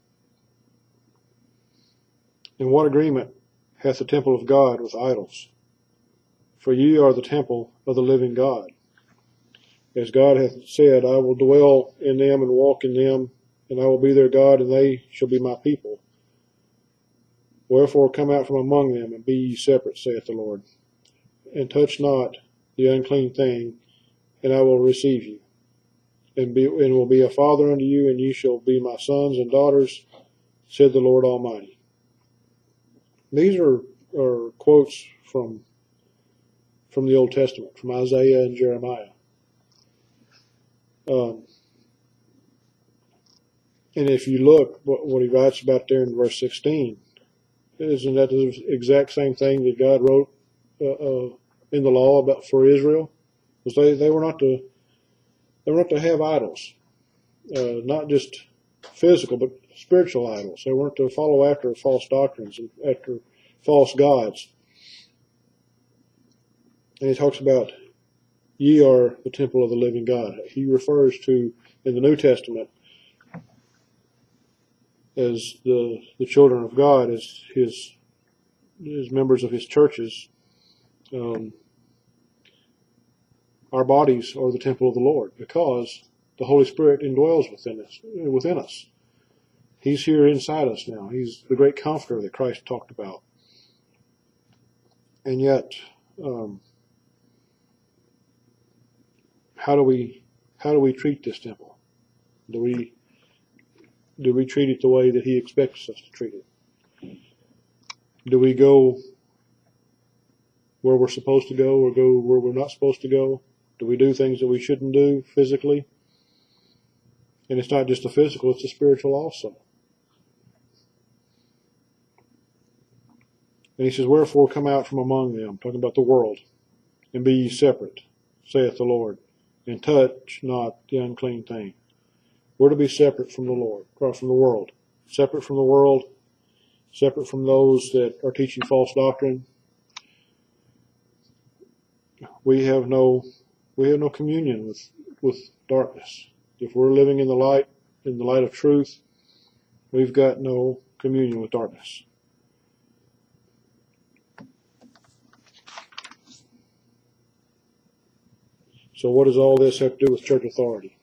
And what agreement hath the temple of God with idols? For ye are the temple of the living God. As God hath said, I will dwell in them and walk in them, and I will be their God, and they shall be my people. Wherefore come out from among them, and be ye separate, saith the Lord, and touch not the unclean thing, and I will receive you, and will be a father unto you, and ye shall be my sons and daughters, said the Lord Almighty. These are quotes from the Old Testament, from Isaiah and Jeremiah. And if you look what he writes about there in verse 16, isn't that the exact same thing that God wrote in the law about for Israel? Because they were not to have idols, not just physical but spiritual idols. They weren't to follow after false doctrines and after false gods. And he talks about, ye are the temple of the living God. He refers to, in the New Testament, as the children of God, as his members of his churches, our bodies are the temple of the Lord, because the Holy Spirit indwells within us. He's here inside us now. He's the great comforter that Christ talked about. And yet, how do we treat this temple? Do we treat it the way that he expects us to treat it? Do we go where we're supposed to go, or go where we're not supposed to go? Do we do things that we shouldn't do physically? And it's not just the physical, it's the spiritual also. And he says, wherefore come out from among them, talking about the world, and be ye separate, saith the Lord, and touch not the unclean thing. We're to be separate from the Lord, or from the world. Separate from the world, separate from those that are teaching false doctrine. We have no communion with darkness. If we're living in the light of truth, we've got no communion with darkness. So what does all this have to do with church authority?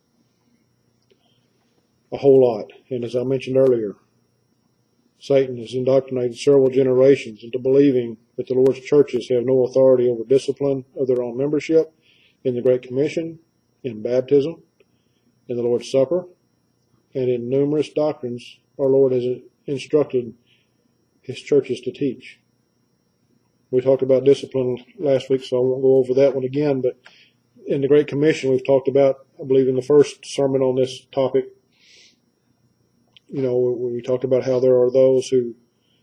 A whole lot. And as I mentioned earlier, Satan has indoctrinated several generations into believing that the Lord's churches have no authority over discipline of their own membership, in the Great Commission, in baptism, in the Lord's Supper, and in numerous doctrines our Lord has instructed his churches to teach. We talked about discipline last week, so I won't go over that one again, but in the Great Commission we've talked about, I believe in the first sermon on this topic, we talked about how there are those who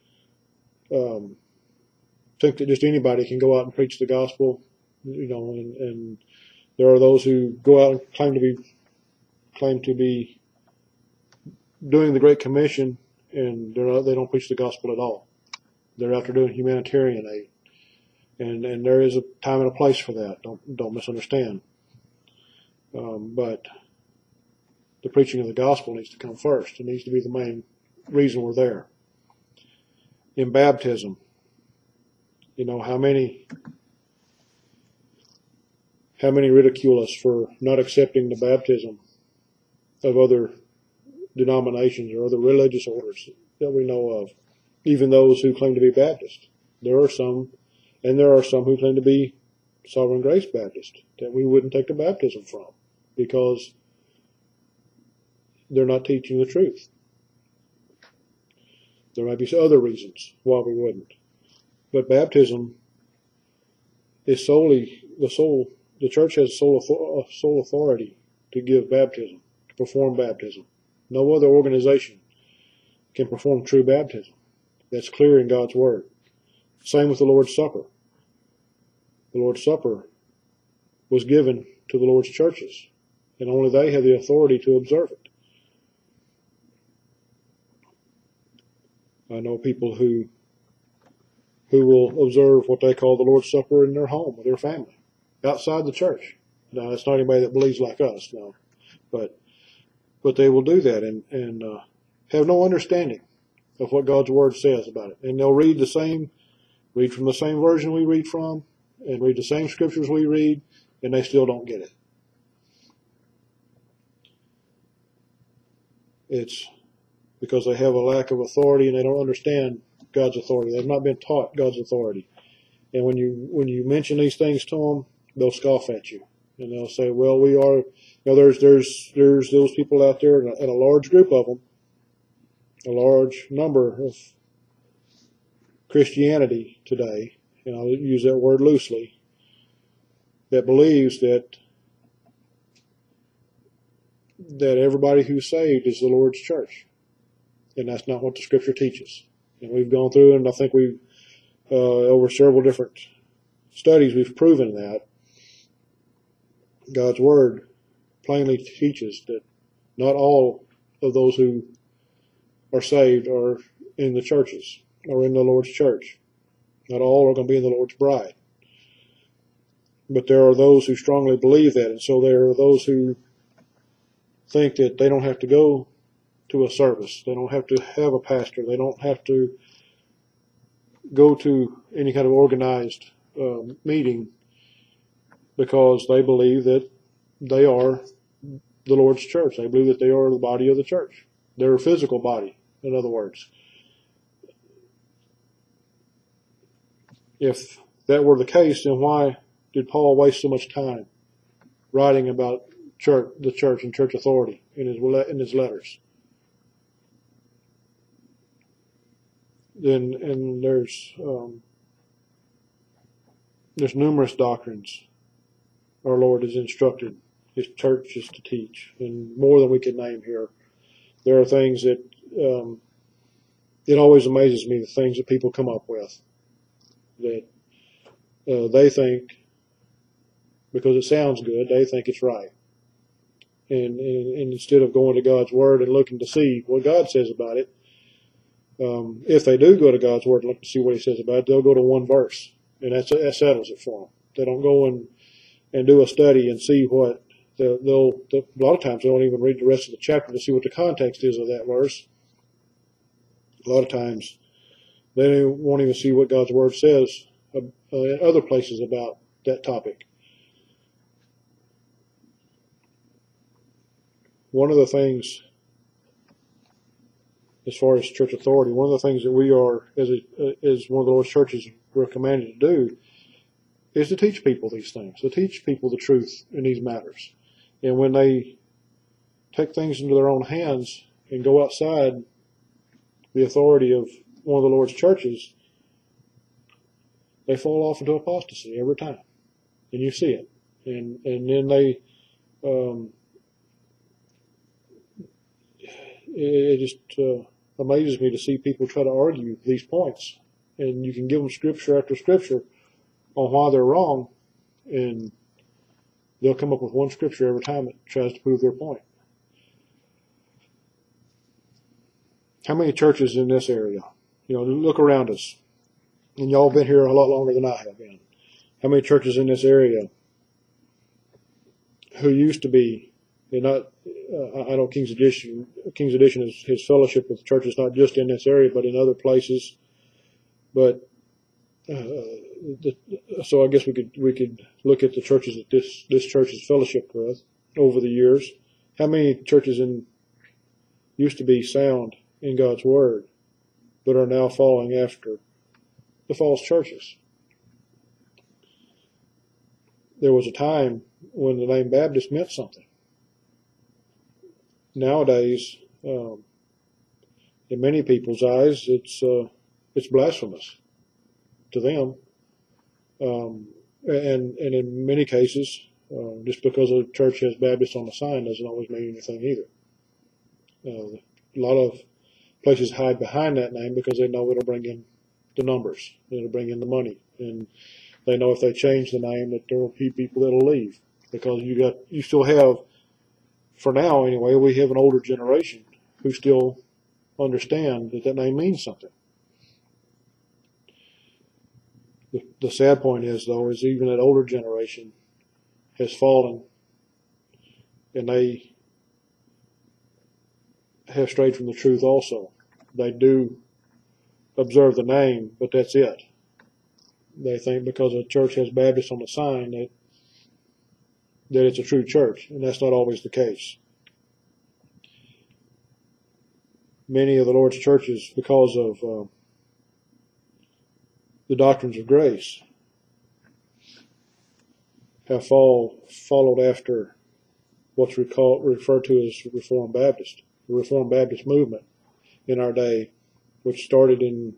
think that just anybody can go out and preach the gospel, and there are those who go out and claim to be doing the Great Commission, and they don't preach the gospel at all. They're after doing humanitarian aid, and there is a time and a place for that. Don't misunderstand. But the preaching of the gospel needs to come first. It needs to be the main reason we're there. In baptism, how many ridicule us for not accepting the baptism of other denominations or other religious orders that we know of, even those who claim to be Baptist. There are some who claim to be Sovereign Grace Baptist that we wouldn't take the baptism from because they're not teaching the truth. There might be some other reasons why we wouldn't. But baptism is the church has sole authority to give baptism, to perform baptism. No other organization can perform true baptism. That's clear in God's Word. Same with the Lord's Supper. The Lord's Supper was given to the Lord's churches, and only they have the authority to observe it. I know people who will observe what they call the Lord's Supper in their home with their family, outside the church. Now, that's not anybody that believes like us, no. But they will do that and have no understanding of what God's Word says about it. And they'll read from the same version we read from, and read the same scriptures we read, and they still don't get it. It's because they have a lack of authority and they don't understand God's authority. They've not been taught God's authority. And when you mention these things to them, they'll scoff at you. And they'll say, well, we are, there's those people out there, and a large group of them, a large number of Christianity today, and I'll use that word loosely, that believes that everybody who's saved is the Lord's church. And that's not what the Scripture teaches. And we've gone through, and I think we've, over several different studies, we've proven that God's Word plainly teaches that not all of those who are saved are in the churches or in the Lord's church. Not all are going to be in the Lord's bride. But there are those who strongly believe that, and so there are those who think that they don't have to go to a service. They don't have to have a pastor. They don't have to go to any kind of organized meeting, because they believe that they are the Lord's church. They believe that they are the body of the church. They're a physical body, in other words. If that were the case, then why did Paul waste so much time writing about the church and church authority in his letters? And there's numerous doctrines our Lord has instructed His churches to teach, and more than we can name here. There are things that it always amazes me, the things that people come up with that they think, because it sounds good, they think it's right. And instead of going to God's Word and looking to see what God says about it, if they do go to God's Word and look to see what He says about it, they'll go to one verse, and that settles it for them. They don't go and do a study and see what a lot of times they don't even read the rest of the chapter to see what the context is of that verse. A lot of times they won't even see what God's Word says in other places about that topic. One of the things, as far as church authority, one of the things that we are, as one of the Lord's churches, we're commanded to do is to teach people these things, to teach people the truth in these matters. And when they take things into their own hands and go outside the authority of one of the Lord's churches, they fall off into apostasy every time. And you see it. And then they, it just amazes me to see people try to argue these points. And you can give them scripture after scripture on why they're wrong, and they'll come up with one scripture every time it tries to prove their point. How many churches in this area? Look around us. And y'all have been here a lot longer than I have been. How many churches in this area who used to be, and not, I know King's Edition is his fellowship with churches not just in this area, but in other places. But so I guess we could look at the churches that this church is fellowship with over the years. How many churches used to be sound in God's Word, but are now following after the false churches? There was a time when the name Baptist meant something. Nowadays, in many people's eyes, it's blasphemous to them. And in many cases, just because a church has Baptist on the sign doesn't always mean anything either. A lot of places hide behind that name because they know it'll bring in the numbers, it'll bring in the money, and they know if they change the name that there will be people that'll leave, because you still have, for now anyway, we have an older generation who still understand that name means something. The sad point is, though, is even that older generation has fallen, and they have strayed from the truth also. They do observe the name, but that's it. They think because a church has Baptist on the sign that it's a true church, and that's not always the case. Many of the Lord's churches, because of the doctrines of grace, have followed after what's referred to as Reformed Baptist, the Reformed Baptist movement in our day, which started in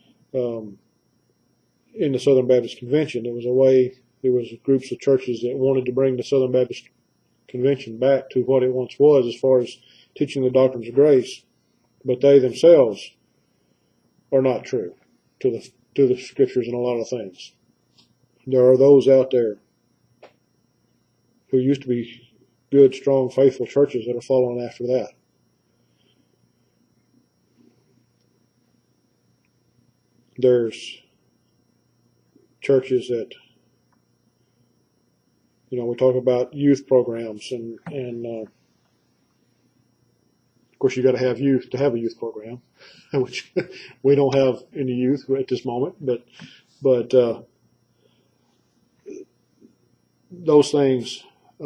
the Southern Baptist Convention. There was groups of churches that wanted to bring the Southern Baptist Convention back to what it once was as far as teaching the doctrines of grace, but they themselves are not true to the scriptures in a lot of things. There are those out there who used to be good, strong, faithful churches that are following after that. There's churches that, we talk about youth programs and course, you got to have youth to have a youth program, which we don't have any youth at this moment. But those things,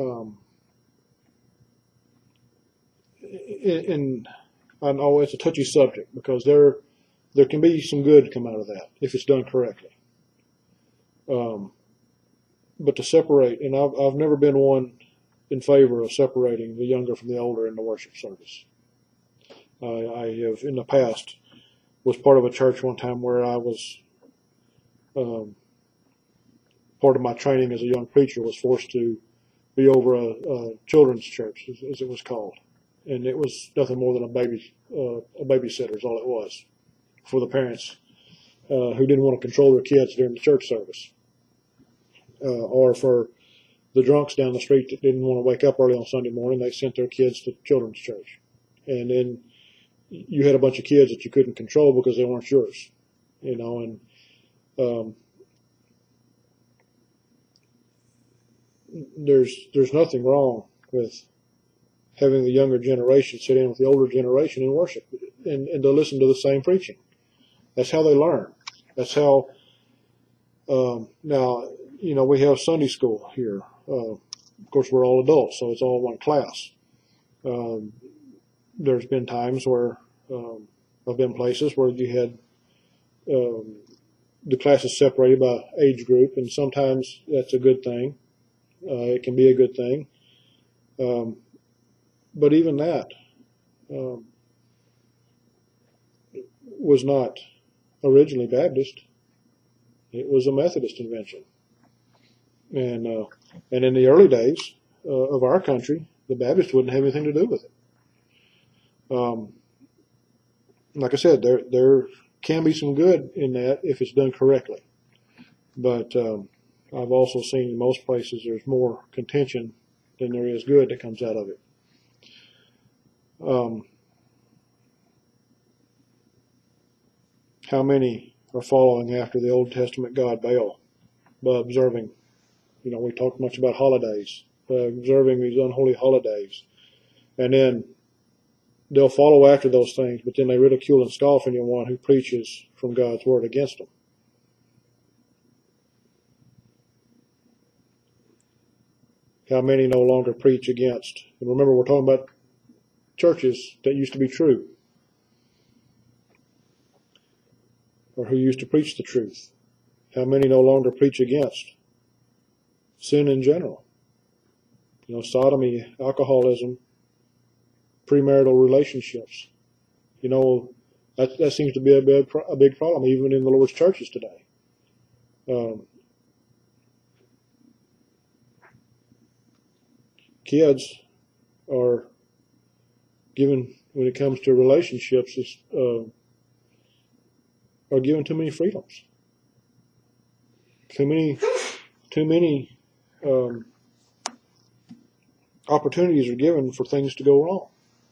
and I know it's a touchy subject because there can be some good come out of that if it's done correctly. But to separate, and I've never been one in favor of separating the younger from the older in the worship service. I have in the past was part of a church one time where I was part of my training as a young preacher was forced to be over a children's church, as it was called, and it was nothing more than a babysitter is all it was for the parents who didn't want to control their kids during the church service, or for the drunks down the street that didn't want to wake up early on Sunday morning. They sent their kids to children's church, and then you had a bunch of kids that you couldn't control because they weren't yours, and there's nothing wrong with having the younger generation sit in with the older generation and worship and to listen to the same preaching. That's how they learn. That's how, now, we have Sunday school here. Of course, we're all adults, so it's all one class. There's been times where I've been places where you had the classes separated by age group, and sometimes that's a good thing. It can be a good thing. But even that was not originally Baptist. It was a Methodist invention. And in the early days of our country, the Baptists wouldn't have anything to do with it. Like I said, there can be some good in that if it's done correctly. But I've also seen in most places there's more contention than there is good that comes out of it. How many are following after the Old Testament god Baal by observing, we talk much about holidays, observing these unholy holidays, and then they'll follow after those things, but then they ridicule and scoff anyone who preaches from God's word against them. How many no longer preach against? And remember, we're talking about churches that used to be true, or who used to preach the truth. How many no longer preach against sin in general? Sodomy, alcoholism, premarital relationships. That seems to be a big problem even in the Lord's churches today. Kids are given, when it comes to relationships, are given too many freedoms. Too many opportunities are given for things to go wrong,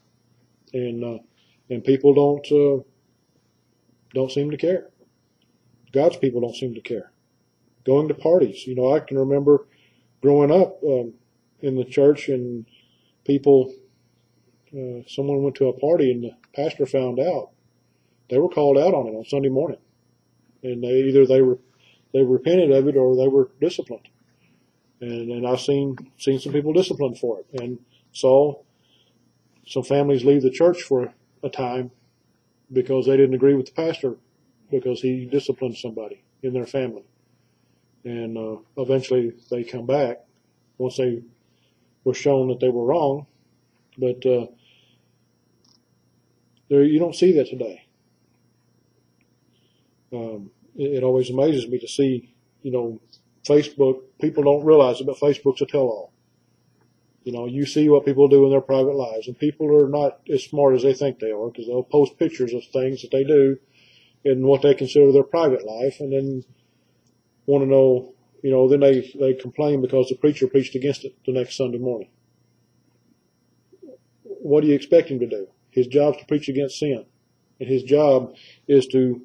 and people don't seem to care. God's people don't seem to care. Going to parties, I can remember growing up in the church, and people, someone went to a party, and the pastor found out. They were called out on it on Sunday morning, and they repented of it or they were disciplined. And I've seen some people disciplined for it, and saw some families leave the church for a time because they didn't agree with the pastor because he disciplined somebody in their family. And eventually they come back once they were shown that they were wrong. But you don't see that today. It always amazes me to see, Facebook. People don't realize it, but Facebook's a tell-all. You see what people do in their private lives, and people are not as smart as they think they are, because they'll post pictures of things that they do in what they consider their private life, and then want to know, then they complain because the preacher preached against it the next Sunday morning. What do you expect him to do? His job is to preach against sin, and his job is to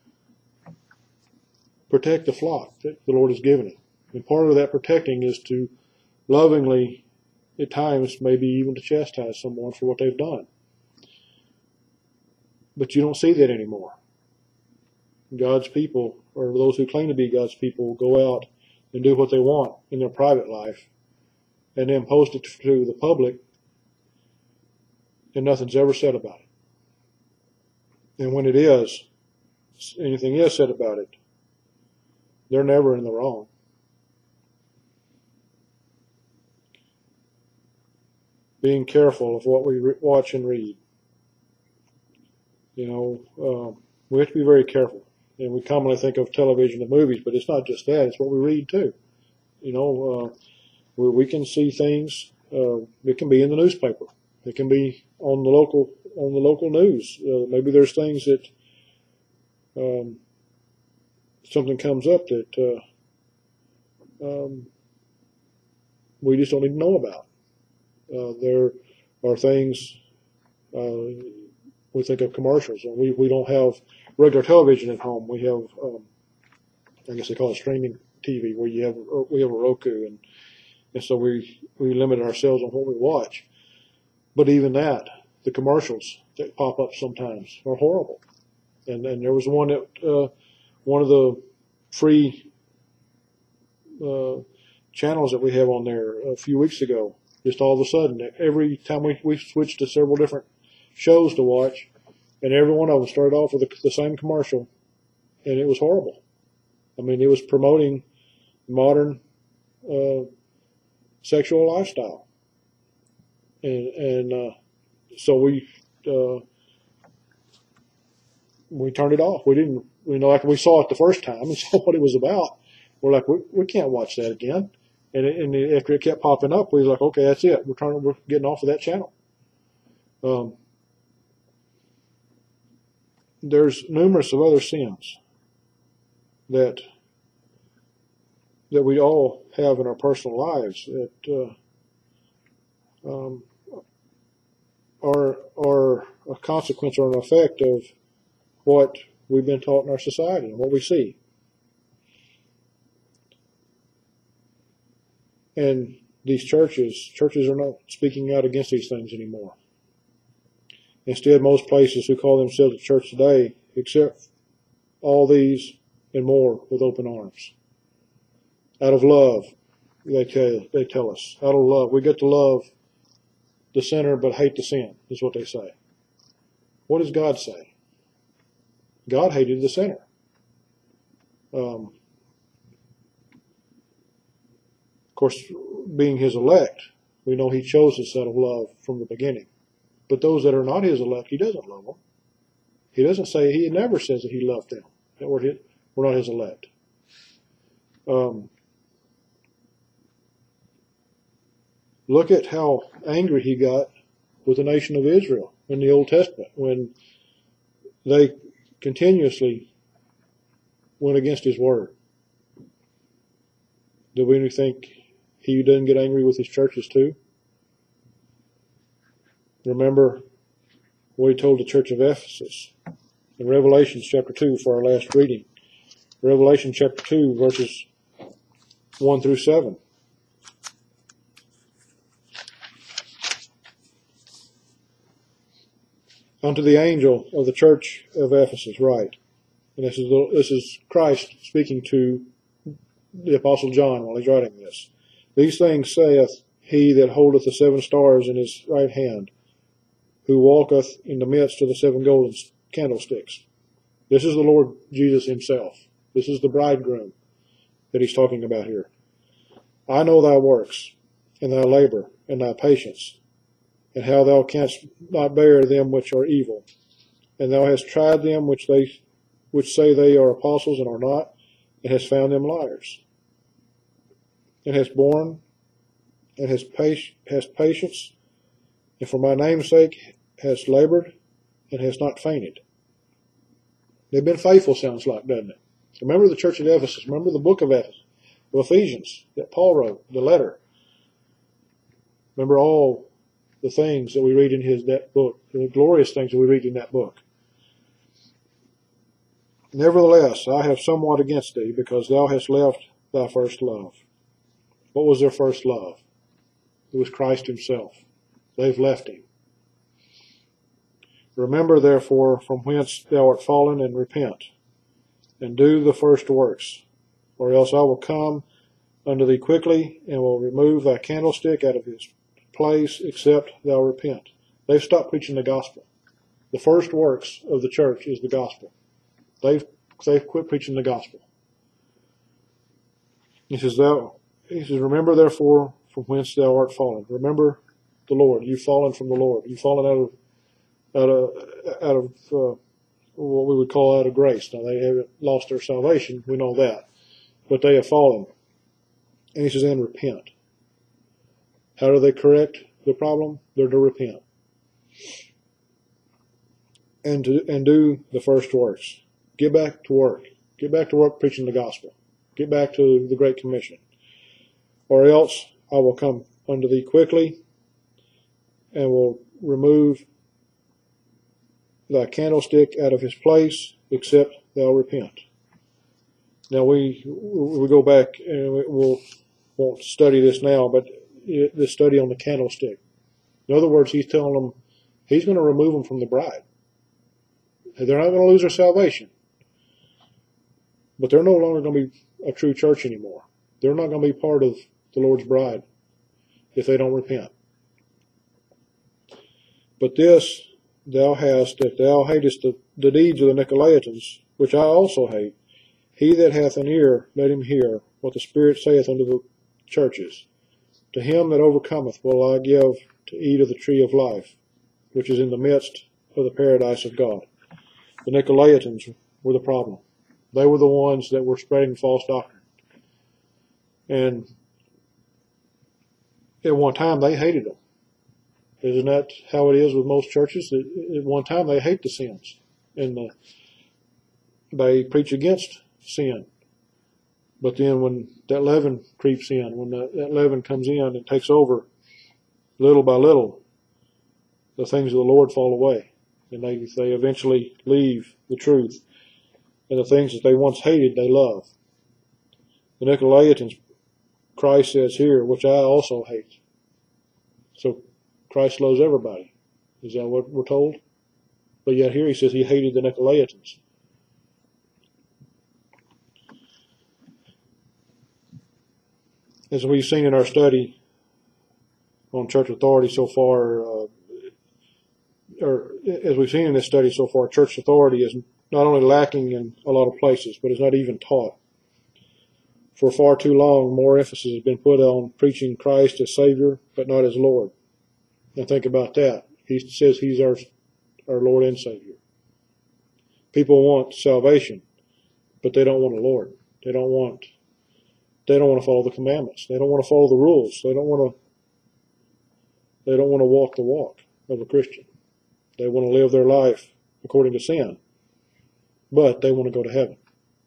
protect the flock that the Lord has given him. And part of that protecting is to lovingly, at times, maybe even to chastise someone for what they've done. But you don't see that anymore. God's people, or those who claim to be God's people, go out and do what they want in their private life and then post it to the public, and nothing's ever said about it. And when anything is said about it, they're never in the wrong. Being careful of what we watch and read. We have to be very careful. And we commonly think of television and movies, but it's not just that. It's what we read too. We can see things. It can be in the newspaper. It can be on the local news. Maybe there's things that something comes up that we just don't even know about. There are things we think of commercials, and we don't have regular television at home. We have, I guess they call it streaming TV, where we have a Roku, and so we limit ourselves on what we watch. But even that, the commercials that pop up sometimes are horrible. And there was one that one of the free channels that we have on there a few weeks ago. Just all of a sudden, every time we switched to several different shows to watch, and every one of them started off with the same commercial, and it was horrible. I mean, it was promoting modern sexual lifestyle, and so we turned it off. We didn't, like we saw it the first time and saw what it was about. We're like, we can't watch that again. And after it kept popping up, we was like, okay, that's it. We're getting off of that channel. There's numerous of other sins that we all have in our personal lives that are a consequence or an effect of what we've been taught in our society and what we see. And these churches are not speaking out against these things anymore. Instead, most places who call themselves a church today accept all these and more with open arms. Out of love, they tell us. Out of love. We get to love the sinner but hate the sin, is what they say. What does God say? God hated the sinner. Of course, being his elect, we know he chose us out of love from the beginning. But those that are not his elect, he doesn't love them. He never says that he loved them. That we're not his elect. Look at how angry he got with the nation of Israel in the Old Testament when they continuously went against his word. Do we think he doesn't get angry with his churches too? Remember what he told the church of Ephesus in Revelation chapter 2 for our last reading. Revelation chapter 2 verses 1 through 7. Unto the angel of the church of Ephesus write. And this is Christ speaking to the Apostle John while he's writing this. These things saith he that holdeth the 7 stars in his right hand, who walketh in the midst of the 7 golden candlesticks. This is the Lord Jesus himself. This is the bridegroom that he's talking about here. I know thy works, and thy labor, and thy patience, and how thou canst not bear them which are evil. And thou hast tried them which say they are apostles and are not, and hast found them liars. And hast borne, and hast patience, and for my name's sake hast labored, and hast not fainted. They've been faithful, sounds like, doesn't it? Remember the church at Ephesus. Remember the book of Ephesians that Paul wrote, the letter. Remember all the things that we read in that book, the glorious things that we read in that book. Nevertheless, I have somewhat against thee, because thou hast left thy first love. What was their first love? It was Christ himself. They've left him. Remember therefore from whence thou art fallen, and repent, and do the first works, or else I will come unto thee quickly, and will remove thy candlestick out of his place, except thou repent. They've stopped preaching the gospel. The first works of the church is the gospel. They've quit preaching the gospel. He says, remember therefore from whence thou art fallen. Remember the Lord. You've fallen from the Lord. You've fallen out of what we would call out of grace. Now, they haven't lost their salvation. We know that. But they have fallen. And he says, and repent. How do they correct the problem? They're to repent. And do the first works. Get back to work. Get back to work preaching the gospel. Get back to the Great Commission. Or else I will come unto thee quickly, and will remove thy candlestick out of his place, except thou repent. Now we go back, and we won't study this now, but the study on the candlestick. In other words, he's telling them he's going to remove them from the bride. They're not going to lose their salvation, but they're no longer going to be a true church anymore. They're not going to be part of the Lord's bride if they don't repent. But this thou hast, that thou hatest the deeds of the Nicolaitans, which I also hate. He that hath an ear, let him hear what the Spirit saith unto the churches. To him that overcometh will I give to eat of the tree of life, which is in the midst of the paradise of God. The Nicolaitans were the problem. They were the ones that were spreading false doctrine. And at one time they hated them. Isn't that how it is with most churches? At one time they hate the sins. And they preach against sin. But then when that leaven creeps in, when that leaven comes in and takes over, little by little, the things of the Lord fall away. And they eventually leave the truth. And the things that they once hated, they love. The Nicolaitans, Christ says here, which I also hate. So Christ loves everybody. Is that what we're told? But yet here he says he hated the Nicolaitans. As we've seen in our study on church authority so far, or as we've seen in this study so far, church authority is not only lacking in a lot of places, but is not even taught. For far too long, more emphasis has been put on preaching Christ as Savior, but not as Lord. Now think about that. He says he's our Lord and Savior. People want salvation, but they don't want a Lord. They don't want to follow the commandments. They don't want to follow the rules. They don't want to walk the walk of a Christian. They want to live their life according to sin, but they want to go to heaven.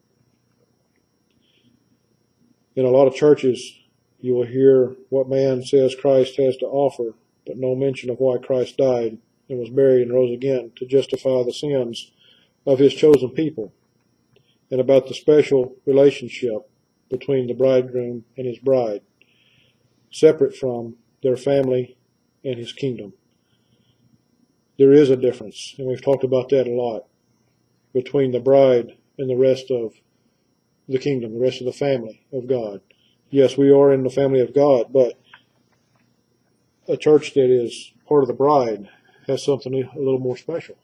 In a lot of churches, you will hear what man says Christ has to offer, but no mention of why Christ died and was buried and rose again to justify the sins of his chosen people, and about the special relationship between the bridegroom and his bride, separate from their family and his kingdom. There is a difference, and we've talked about that a lot, between the bride and the rest of the kingdom, the rest of the family of God. Yes, we are in the family of God, but a church that is part of the bride has something a little more special.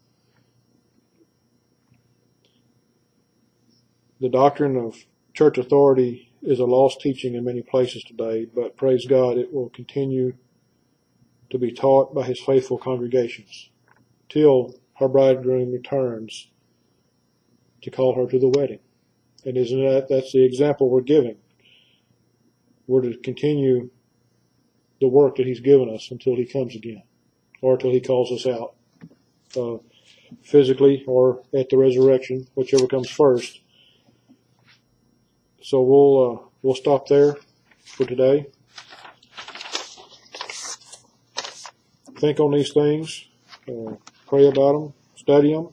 The doctrine of church authority is a lost teaching in many places today, but praise God, it will continue to be taught by his faithful congregations till her bridegroom returns to call her to the wedding. And that's the example we're giving. We're to continue the work that he's given us until he comes again, or until he calls us out, physically or at the resurrection, whichever comes first. So we'll stop there for today. Think on these things, pray about them, study them,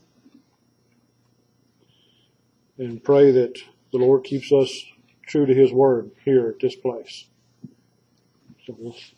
and pray that the Lord keeps us true to his word here at this place. So we'll